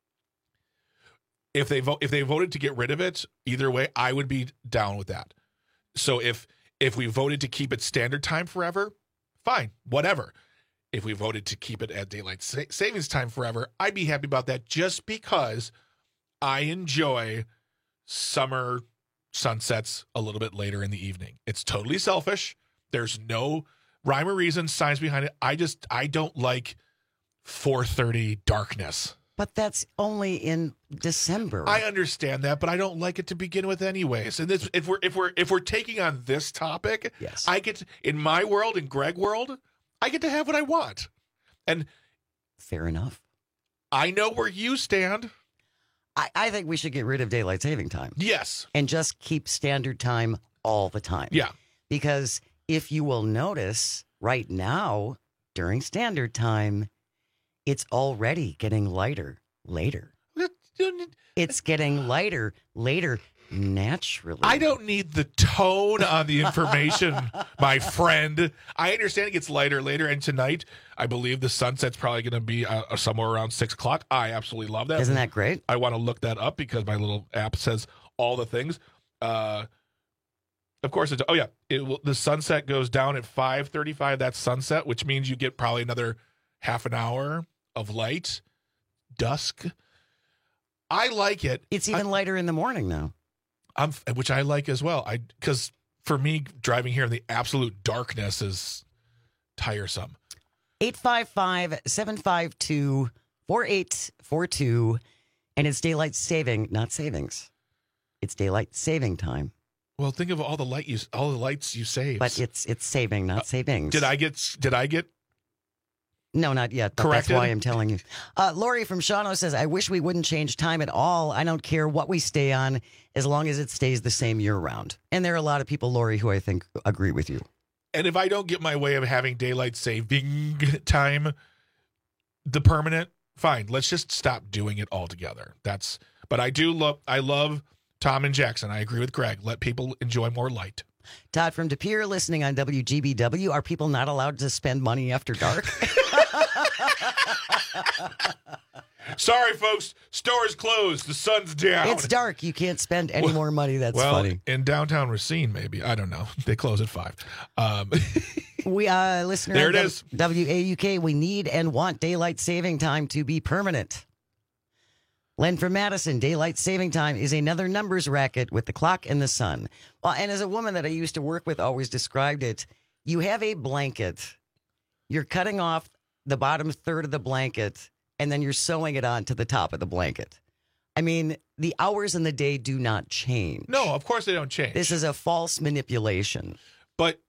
If they vote, if they voted to get rid of it, either way, I would be down with that. So if if we voted to keep it standard time forever, fine, whatever. If we voted to keep it at daylight sa- savings time forever, I'd be happy about that just because I enjoy summer sunsets a little bit later in the evening. It's totally selfish. There's no rhyme or reason, science behind it. I just, I don't like four thirty darkness. But that's only in December. I understand that, but I don't like it to begin with anyways. And this, if we're if we're if we're taking on this topic, yes. I get to, in my world, in Greg world, I get to have what I want. And fair enough. I know where you stand. I, I think we should get rid of daylight saving time. Yes. And just keep standard time all the time. Yeah. Because if you will notice, right now, during standard time, it's already getting lighter later. It's getting lighter later naturally. I don't need the tone on the information, my friend. I understand it gets lighter later, and tonight, I believe the sunset's probably going to be uh, somewhere around six o'clock. I absolutely love that. Isn't that great? I want to look that up because my little app says all the things. Uh, of course, it's, oh yeah, it will, the sunset goes down at five thirty-five. That's sunset, which means you get probably another half an hour of light, dusk. I like it. It's even I, lighter in the morning now. I'm, which I like as well. I because for me, driving here in the absolute darkness is tiresome. eight five five, seven five two, four eight four two, and it's daylight saving, not savings. It's daylight saving time. Well, think of all the light you, all the lights you save. But it's it's saving, not savings. Uh, did I get? Did I get? No, not yet. But Corrected? That's why I'm telling you. Uh, Lori from Shawano says, I wish we wouldn't change time at all. I don't care what we stay on as long as it stays the same year round. And there are a lot of people, Lori, who I think agree with you. And if I don't get my way of having daylight saving time, the permanent, fine. Let's just stop doing it altogether. That's. But I do love. I love Tom and Jackson. I agree with Greg. Let people enjoy more light. Todd from De Pere, listening on W G B W. Are people not allowed to spend money after dark? Sorry, folks. Store's closed. The sun's down. It's dark. You can't spend any well, more money. That's well, funny. In downtown Racine, maybe. I don't know. They close at five. Um, we, uh, listener, there it is. W A U K, we need and want daylight saving time to be permanent. Len from Madison, daylight saving time is another numbers racket with the clock and the sun. Well, and as a woman that I used to work with always described it, you have a blanket, you're cutting off the bottom third of the blanket, and then you're sewing it on to the top of the blanket. I mean, the hours in the day do not change. No, of course they don't change. This is a false manipulation. But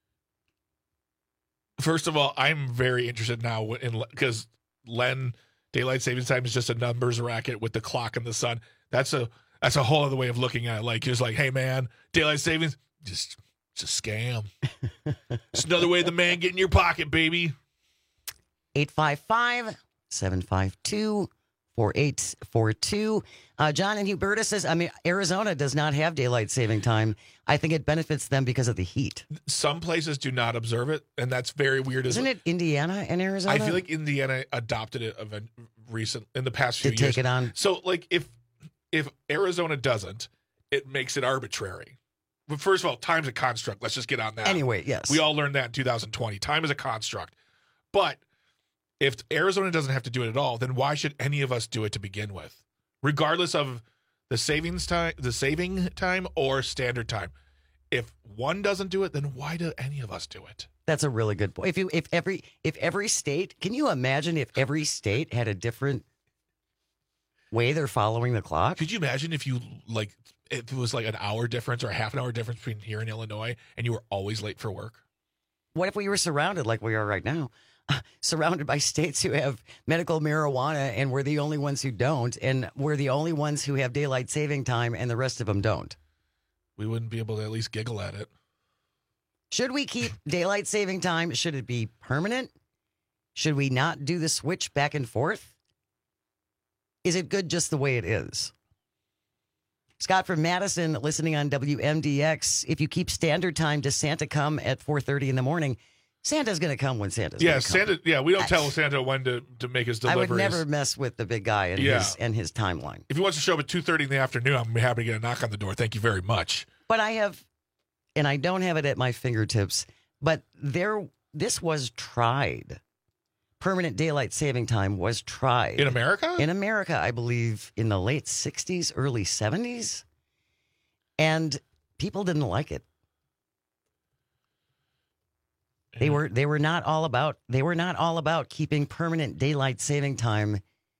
first of all, I'm very interested now in because Len, daylight savings time is just a numbers racket with the clock and the sun. That's a that's a whole other way of looking at it. Like it's like, hey man, daylight savings just it's a scam. It's another way the man get in your pocket, baby. eight five five, seven five two, four eight four two. Uh, John in Huberta says, I mean, Arizona does not have daylight saving time. I think it benefits them because of the heat. Some places do not observe it, and that's very weird. Isn't it Indiana and Arizona? I feel like Indiana adopted it of a recent in the past few to years. take it on. So, like, if if Arizona doesn't, it makes it arbitrary. But first of all, time's a construct. Let's just get on that. Anyway, yes. We all learned that in two thousand twenty. Time is a construct. But if Arizona doesn't have to do it at all, then why should any of us do it to begin with? Regardless of the savings time, the saving time or standard time. If one doesn't do it, then why do any of us do it? That's a really good point. If you if every if every state, can you imagine if every state had a different way they're following the clock? Could you imagine if you like if it was like an hour difference or a half an hour difference between here and Illinois and you were always late for work? What if we were surrounded like we are right now? Surrounded by states who have medical marijuana and we're the only ones who don't, and we're the only ones who have daylight saving time and the rest of them don't. We wouldn't be able to at least giggle at it. Should we keep daylight saving time? Should it be permanent? Should we not do the switch back and forth? Is it good just the way it is? Scott from Madison listening on W M D X. If you keep standard time, does Santa come at four thirty in the morning? Santa's going to come when Santa's Yeah, going to come. Santa. Yeah, we don't tell Santa when to, to make his I deliveries. would never mess with the big guy and, Yeah. his, and his timeline. If he wants to show up at two thirty in the afternoon, I'm happy to get a knock on the door. Thank you very much. But I have, and I don't have it at my fingertips, but there, this was tried. Permanent daylight saving time was tried. In America? In America, I believe in the late sixties, early seventies. And people didn't like it. They were they were not all about they were not all about keeping permanent daylight saving time,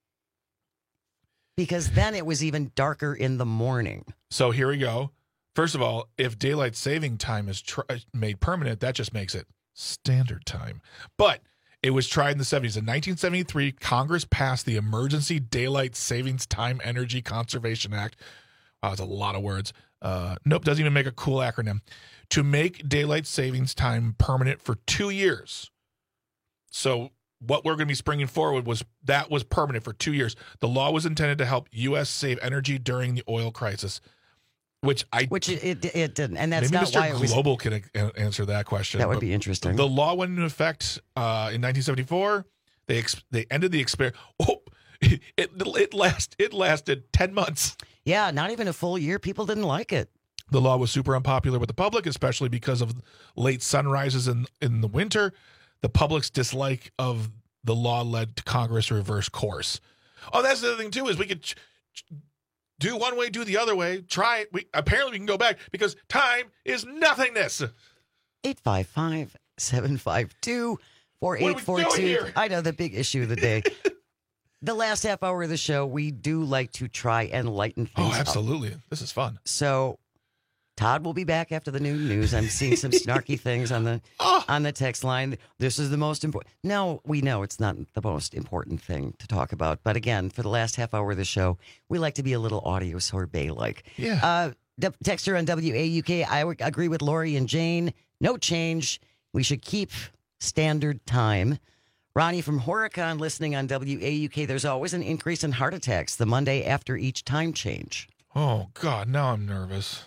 because then it was even darker in the morning. So here we go. First of all, if daylight saving time is tr- made permanent, that just makes it standard time. But it was tried in the seventies. In nineteen seventy-three, Congress passed the Emergency Daylight Savings Time Energy Conservation Act. Wow, that's a lot of words. Uh, nope, doesn't even make a cool acronym. To make daylight savings time permanent for two years. So what we're going to be springing forward was that was permanent for two years. The law was intended to help U S save energy during the oil crisis, which I which it it, it didn't, and that's maybe not Mister why it was. Global can a- answer that question. That would but be interesting. The law went into effect uh, in nineteen seventy-four. They ex- they ended the experiment. Oh, it it last it lasted ten months. Yeah, not even a full year. People didn't like it. The law was super unpopular with the public, especially because of late sunrises in, in the winter. The public's dislike of the law led to Congress to reverse course. Oh, that's the other thing, too, is we could ch- ch- do one way, do the other way. Try it. We, apparently, we can go back because time is nothingness. eight five five, seven five two, four eight four two. I know, the big issue of the day. The last half hour of the show, we do like to try and lighten things Oh, up. absolutely. This is fun. So Todd will be back after the noon news. I'm seeing some snarky things on the oh. on the text line. This is the most important. No, we know it's not the most important thing to talk about. But again, for the last half hour of the show, we like to be a little audio sorbet-like. Yeah. Uh, d- texter on W A U K, I would agree with Lori and Jane. No change. We should keep standard time. Ronnie from Horicon listening on W A U K. There's always an increase in heart attacks the Monday after each time change. Oh, God, now I'm nervous.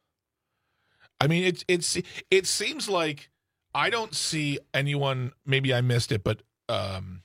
I mean, it, it's, it seems like I don't see anyone, maybe I missed it, but um,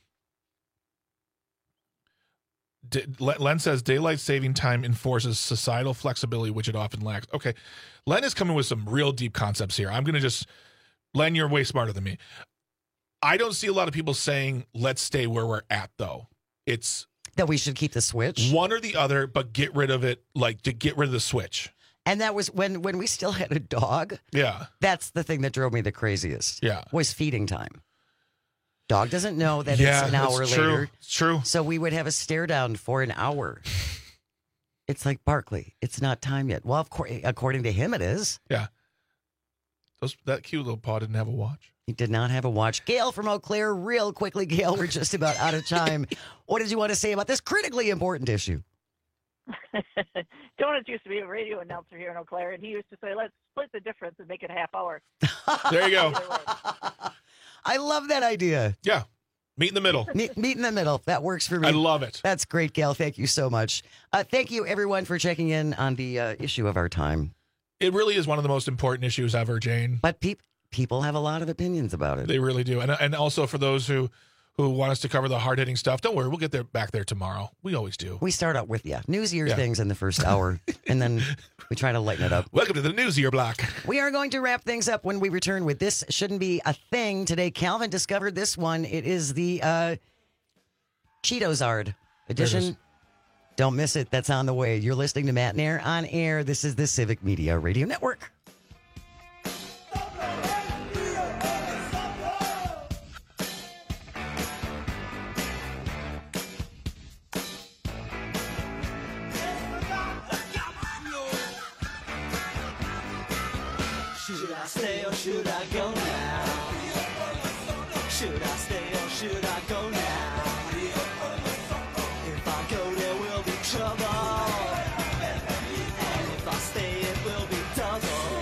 D- Len says daylight saving time enforces societal flexibility, which it often lacks. Okay, Len is coming with some real deep concepts here. I'm going to just, Len, you're way smarter than me. I don't see a lot of people saying, let's stay where we're at, though. It's that we should keep the switch. One or the other, but get rid of it, like to get rid of the switch. And that was when, when we still had a dog. Yeah. That's the thing that drove me the craziest. Yeah. Was feeding time. Dog doesn't know that yeah, it's an hour it's later. True. It's true. So we would have a stare down for an hour. It's like, Barkley, it's not time yet. Well, of course, according to him, it is. Yeah. Those, that cute little paw didn't have a watch. He did not have a watch. Gail from Eau Claire, real quickly, Gail, we're just about out of time. What did you want to say about this critically important issue? Donuts used to be a radio announcer here in Eau Claire, and he used to say, let's split the difference and make it a half hour. There you go. I love that idea. Yeah. Meet in the middle. Meet, meet in the middle. That works for me. I love it. That's great, Gail. Thank you so much. Uh, thank you, everyone, for checking in on the uh, issue of our time. It really is one of the most important issues ever, Jane. But pe- people have a lot of opinions about it. They really do. And and also for those who, who want us to cover the hard-hitting stuff, don't worry. We'll get there back there tomorrow. We always do. We start out with, yeah, newsier Yeah. things in the first hour, and then we try to lighten it up. Welcome to the Newsier Block. We are going to wrap things up when we return with This Shouldn't Be a Thing. Today, Calvin discovered this one. It is the uh, Cheetozard edition. Don't miss it. That's on the way. You're listening to Matt and Air on air. This is the Civic Media Radio Network. Should I stay or should I go now? Should I stay or should I go now? If I go there will be trouble, and if I stay it will be double.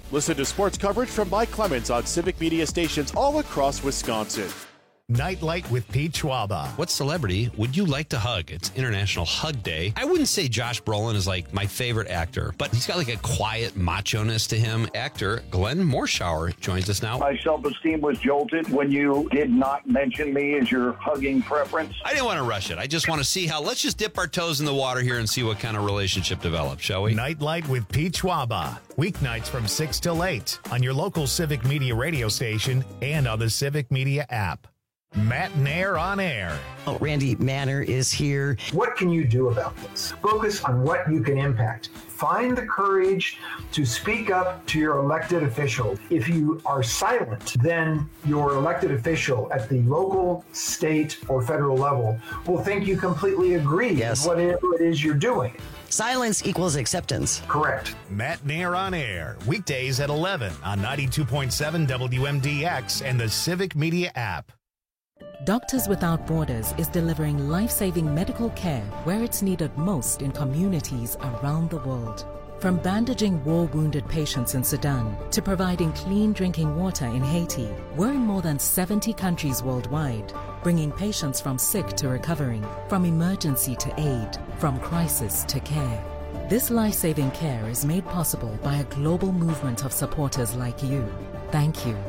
Listen to sports coverage from Mike Clemens on Civic Media stations all across Wisconsin. Nightlight with Pete Schwaba. What celebrity would you like to hug? It's International Hug Day. I wouldn't say Josh Brolin is like my favorite actor, but he's got like a quiet macho-ness to him. Actor Glenn Morshower joins us now. My self-esteem was jolted when you did not mention me as your hugging preference. I didn't want to rush it. I just want to see how, let's just dip our toes in the water here and see what kind of relationship develops, shall we? Nightlight with Pete Schwaba. Weeknights from six till eight on your local Civic Media radio station and on the Civic Media app. Matt Nair on air. Oh, Randy Manner is here. What can you do about this? Focus on what you can impact. Find the courage to speak up to your elected official. If you are silent, then your elected official at the local, state, or federal level will think you completely agree yes. with whatever it is you're doing. Silence equals acceptance. Correct. Matt Nair on air. Weekdays at eleven on ninety-two point seven W M D X and the Civic Media app. Doctors Without Borders is delivering life-saving medical care where it's needed most in communities around the world. From bandaging war-wounded patients in Sudan to providing clean drinking water in Haiti, we're in more than seventy countries worldwide, bringing patients from sick to recovering, from emergency to aid, from crisis to care. This life-saving care is made possible by a global movement of supporters like you. Thank you.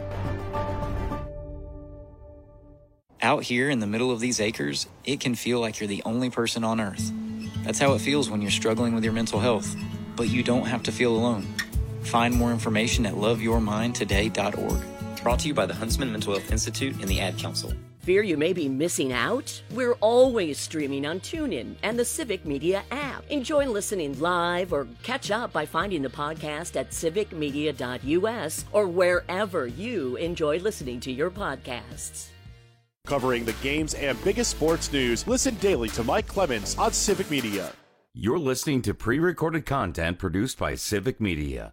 Out here in the middle of these acres, it can feel like you're the only person on Earth. That's how it feels when you're struggling with your mental health. But you don't have to feel alone. Find more information at love your mind today dot org. Brought to you by the Huntsman Mental Health Institute and the Ad Council. Fear you may be missing out? We're always streaming on TuneIn and the Civic Media app. Enjoy listening live or catch up by finding the podcast at civic media dot U S or wherever you enjoy listening to your podcasts. Covering the games and biggest sports news, listen daily to Mike Clemens on Civic Media. You're listening to pre-recorded content produced by Civic Media.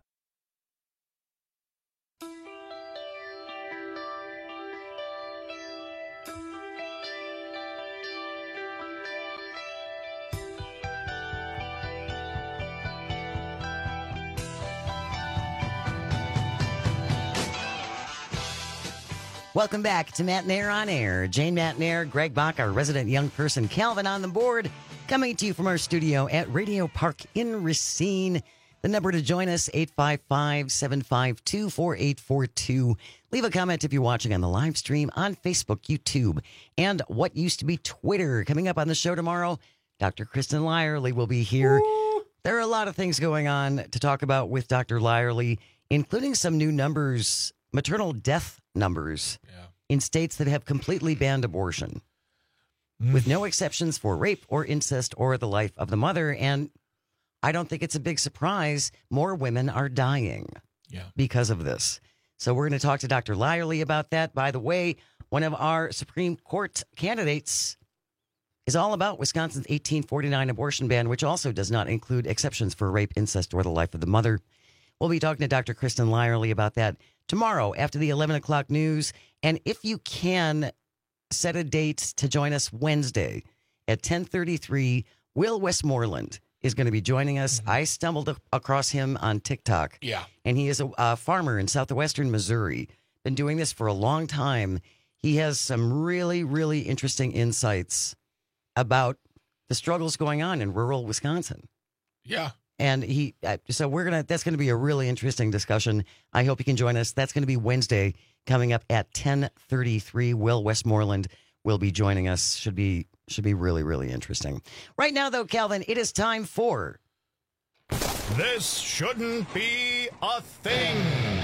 Welcome back to Matt Nair on Air. Jane Matt Nair, Greg Bach, our resident young person, Calvin on the board, coming to you from our studio at Radio Park in Racine. The number to join us, eight five five, seven five two, four eight four two. Leave a comment if you're watching on the live stream on Facebook, YouTube, and what used to be Twitter. Coming up on the show tomorrow, Doctor Kristen Lyerly will be here. Ooh. There are a lot of things going on to talk about with Doctor Lyerly, including some new numbers, maternal death numbers yeah. in states that have completely banned abortion, mm. with no exceptions for rape or incest or the life of the mother. And I don't think it's a big surprise. More women are dying yeah. because of this. So we're going to talk to Doctor Lyerly about that. By the way, one of our Supreme Court candidates is all about Wisconsin's eighteen forty-nine abortion ban, which also does not include exceptions for rape, incest, or the life of the mother. We'll be talking to Doctor Kristen Lyerly about that tomorrow after the eleven o'clock news. And if you can, set a date to join us Wednesday at ten thirty-three. Will Westmoreland is going to be joining us. Mm-hmm. I stumbled across him on TikTok. Yeah. And he is a, a farmer in southwestern Missouri. Been doing this for a long time. He has some really, really interesting insights about the struggles going on in rural Wisconsin. Yeah. And he, so we're going to, that's going to be a really interesting discussion. I hope you can join us. That's going to be Wednesday coming up at ten thirty-three. Will Westmoreland will be joining us. Should be, should be really, really interesting. Right now, though, Calvin, it is time for This Shouldn't Be a Thing.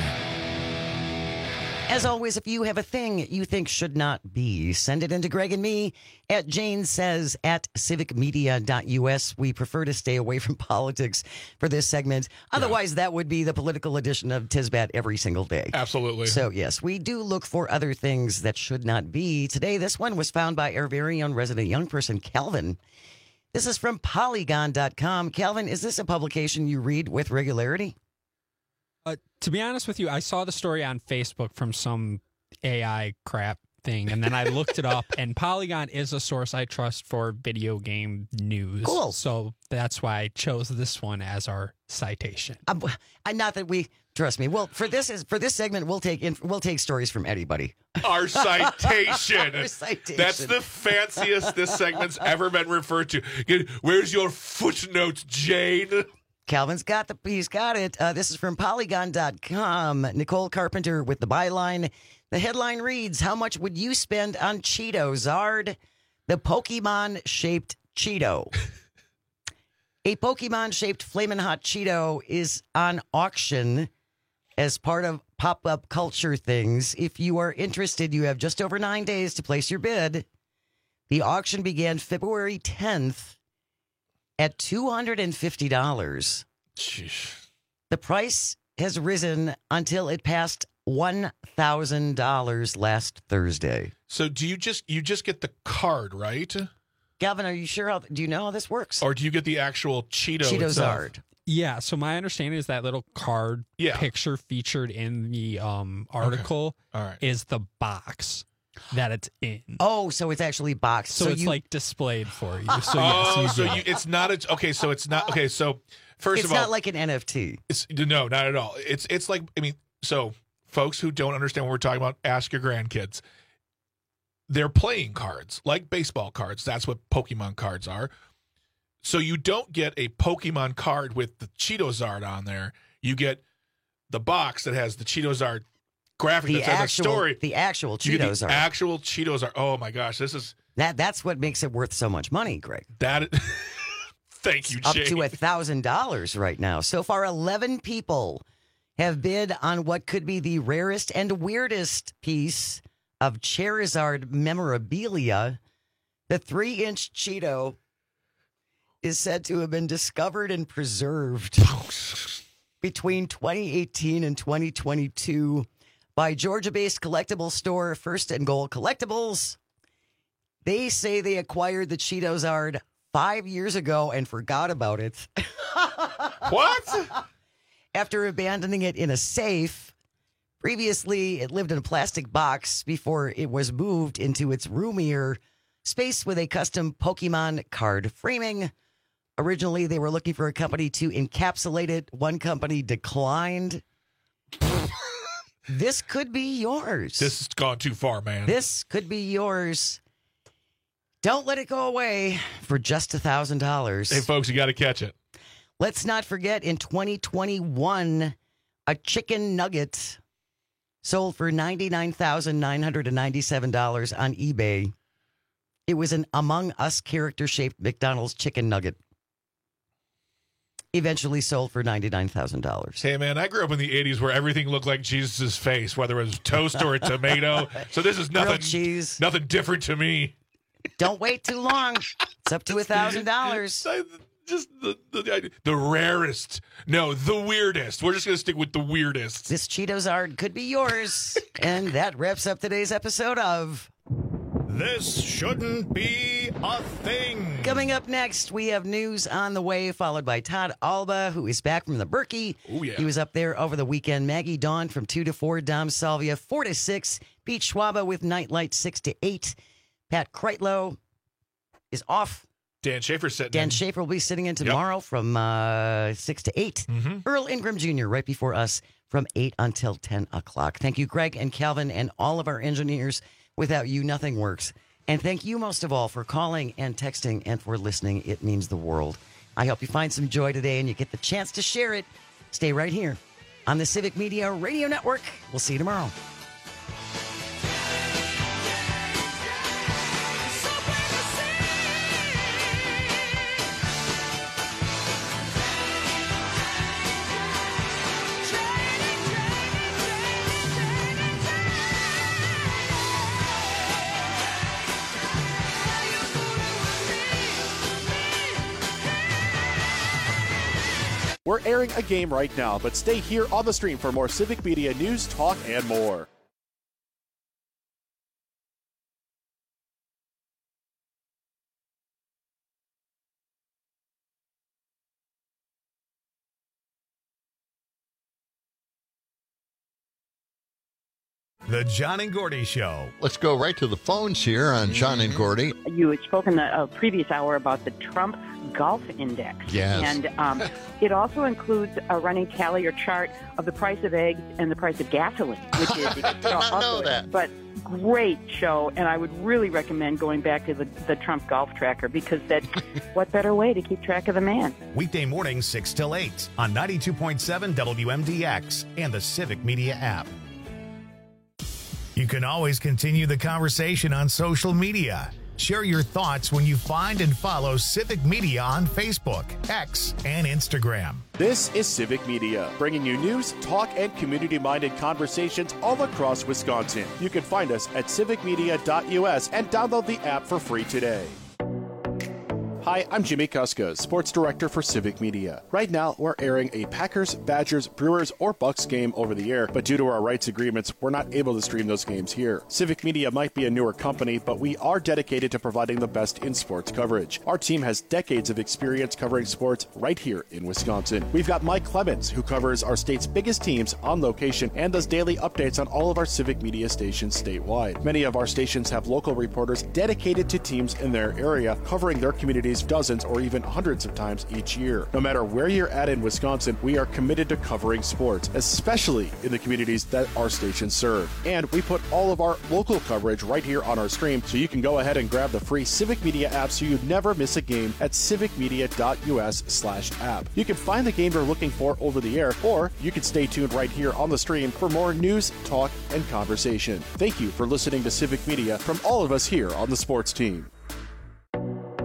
As always, if you have a thing you think should not be, send it into Greg and me at Jane Says at civic media dot U S. We prefer to stay away from politics for this segment. Otherwise, yeah. that would be the political edition of Tisbat every single day. Absolutely. So, yes, we do look for other things that should not be. Today, this one was found by our very own resident young person, Calvin. This is from polygon dot com. Calvin, is this a publication you read with regularity? Uh, to be honest with you, I saw the story on Facebook from some A I crap thing, and then I looked it up, and Polygon is a source I trust for video game news. Cool. So that's why I chose this one as our citation. Um, I, not that we trust me. Well, for this is for this segment, we'll take in, we'll take stories from anybody. Our citation. Our citation. That's the fanciest this segment's ever been referred to. Where's your footnote, Jane? Calvin's got the he's got it. Uh, this is from Polygon dot com. Nicole Carpenter with the byline. The headline reads, "How much would you spend on Cheeto Zard, the Pokemon-shaped Cheeto?" A Pokemon-shaped Flamin' Hot Cheeto is on auction as part of pop-up culture things. If you are interested, you have just over nine days to place your bid. The auction began February tenth at two hundred fifty dollars. Jeez. The price has risen until it passed one thousand dollars last Thursday. So do you just you just get the card, right? Galvin, are you sure? How, do you know how this works? Or do you get the actual Cheeto Cheeto itself? Zard. Yeah, so my understanding is that little card Yeah. picture featured in the um, article All right. is the box that it's in. Oh, so it's actually boxed. So, So it's you- like displayed for you. So oh, yes, so you you, it's not a okay. So it's not okay. So first It's of all, not like an N F T. It's no, not at all. It's it's like I mean, so folks who don't understand what we're talking about, ask your grandkids. They're playing cards, like baseball cards. That's what Pokemon cards are. So you don't get a Pokemon card with the Cheeto Zard on there. You get the box that has the Cheeto Zard graphic The that's on the actual, story. the actual You get Cheetos the are actual Cheeto Zard. Oh my gosh, this is that. That's what makes it worth so much money, Greg. that. Thank you, Up Jane. to a thousand dollars right now. So far, eleven people have bid on what could be the rarest and weirdest piece of Charizard memorabilia. The three-inch Cheeto is said to have been discovered and preserved between twenty eighteen and twenty twenty-two by Georgia-based collectible store First and Goal Collectibles. They say they acquired the Cheeto Zard five years ago and forgot about it. What? After abandoning it in a safe. Previously, it lived in a plastic box before it was moved into its roomier space with a custom Pokemon card framing. Originally, they were looking for a company to encapsulate it. One company declined. This could be yours. This has gone too far, man. This could be yours. Don't let it go away for just a thousand dollars. Hey, folks, you got to catch it. Let's not forget, in twenty twenty-one, a chicken nugget sold for ninety-nine thousand nine hundred ninety-seven dollars on eBay. It was an Among Us character-shaped McDonald's chicken nugget. Eventually sold for ninety-nine thousand dollars. Hey, man, I grew up in the eighties where everything looked like Jesus' face, whether it was toast or a tomato. So this is nothing, Grilled cheese. nothing different to me. Don't wait too long. It's up to a thousand dollars. Just the, the the rarest. No, the weirdest. We're just going to stick with the weirdest. This Cheeto Zard could be yours. And that wraps up today's episode of This Shouldn't Be a Thing. Coming up next, we have news on the way, followed by Todd Alba, who is back from the Berkey. Oh, yeah. He was up there over the weekend. Maggie Dawn from two to four, Dom Salvia four to six, Pete Schwaba with Nightlight six to eight. Pat Kreitlow is off. Dan Schaefer sitting Dan in. Schaefer will be sitting in tomorrow yep. from uh, six to eight. Mm-hmm. Earl Ingram Junior right before us from eight until ten o'clock. Thank you, Greg and Calvin, and all of our engineers. Without you, nothing works. And thank you most of all for calling and texting and for listening. It means the world. I hope you find some joy today and you get the chance to share it. Stay right here on the Civic Media Radio Network. We'll see you tomorrow. We're airing a game right now, but stay here on the stream for more Civic Media news, talk, and more. The John and Gordy Show. Let's go right to the phones here on John and Gordy. You had spoken the uh, previous hour about the Trump Golf Index. Yes. And um, it also includes a running tally or chart of the price of eggs and the price of gasoline, which is I did not know that. But great show, and I would really recommend going back to the, the Trump Golf Tracker, because that what better way to keep track of the man? Weekday mornings six till eight on ninety-two point seven W M D X and the Civic Media app. You can always continue the conversation on social media. Share your thoughts when you find and follow Civic Media on Facebook, X, and Instagram. This is Civic Media, bringing you news, talk, and community-minded conversations all across Wisconsin. You can find us at civic media dot U S and download the app for free today. Hi, I'm Jimmy Kuska, Sports Director for Civic Media. Right now, we're airing a Packers, Badgers, Brewers, or Bucks game over the air, but due to our rights agreements, we're not able to stream those games here. Civic Media might be a newer company, but we are dedicated to providing the best in sports coverage. Our team has decades of experience covering sports right here in Wisconsin. We've got Mike Clemens, who covers our state's biggest teams on location and does daily updates on all of our Civic Media stations statewide. Many of our stations have local reporters dedicated to teams in their area, covering their communities dozens or even hundreds of times each year. No matter where you're at in Wisconsin, we are committed to covering sports, especially in the communities that our stations serve. And we put all of our local coverage right here on our stream, so you can go ahead and grab the free Civic Media app so you never miss a game at civic media dot U S slash app. You can find the game you're looking for over the air, or you can stay tuned right here on the stream for more news, talk, and conversation. Thank you for listening to Civic Media from all of us here on the sports team.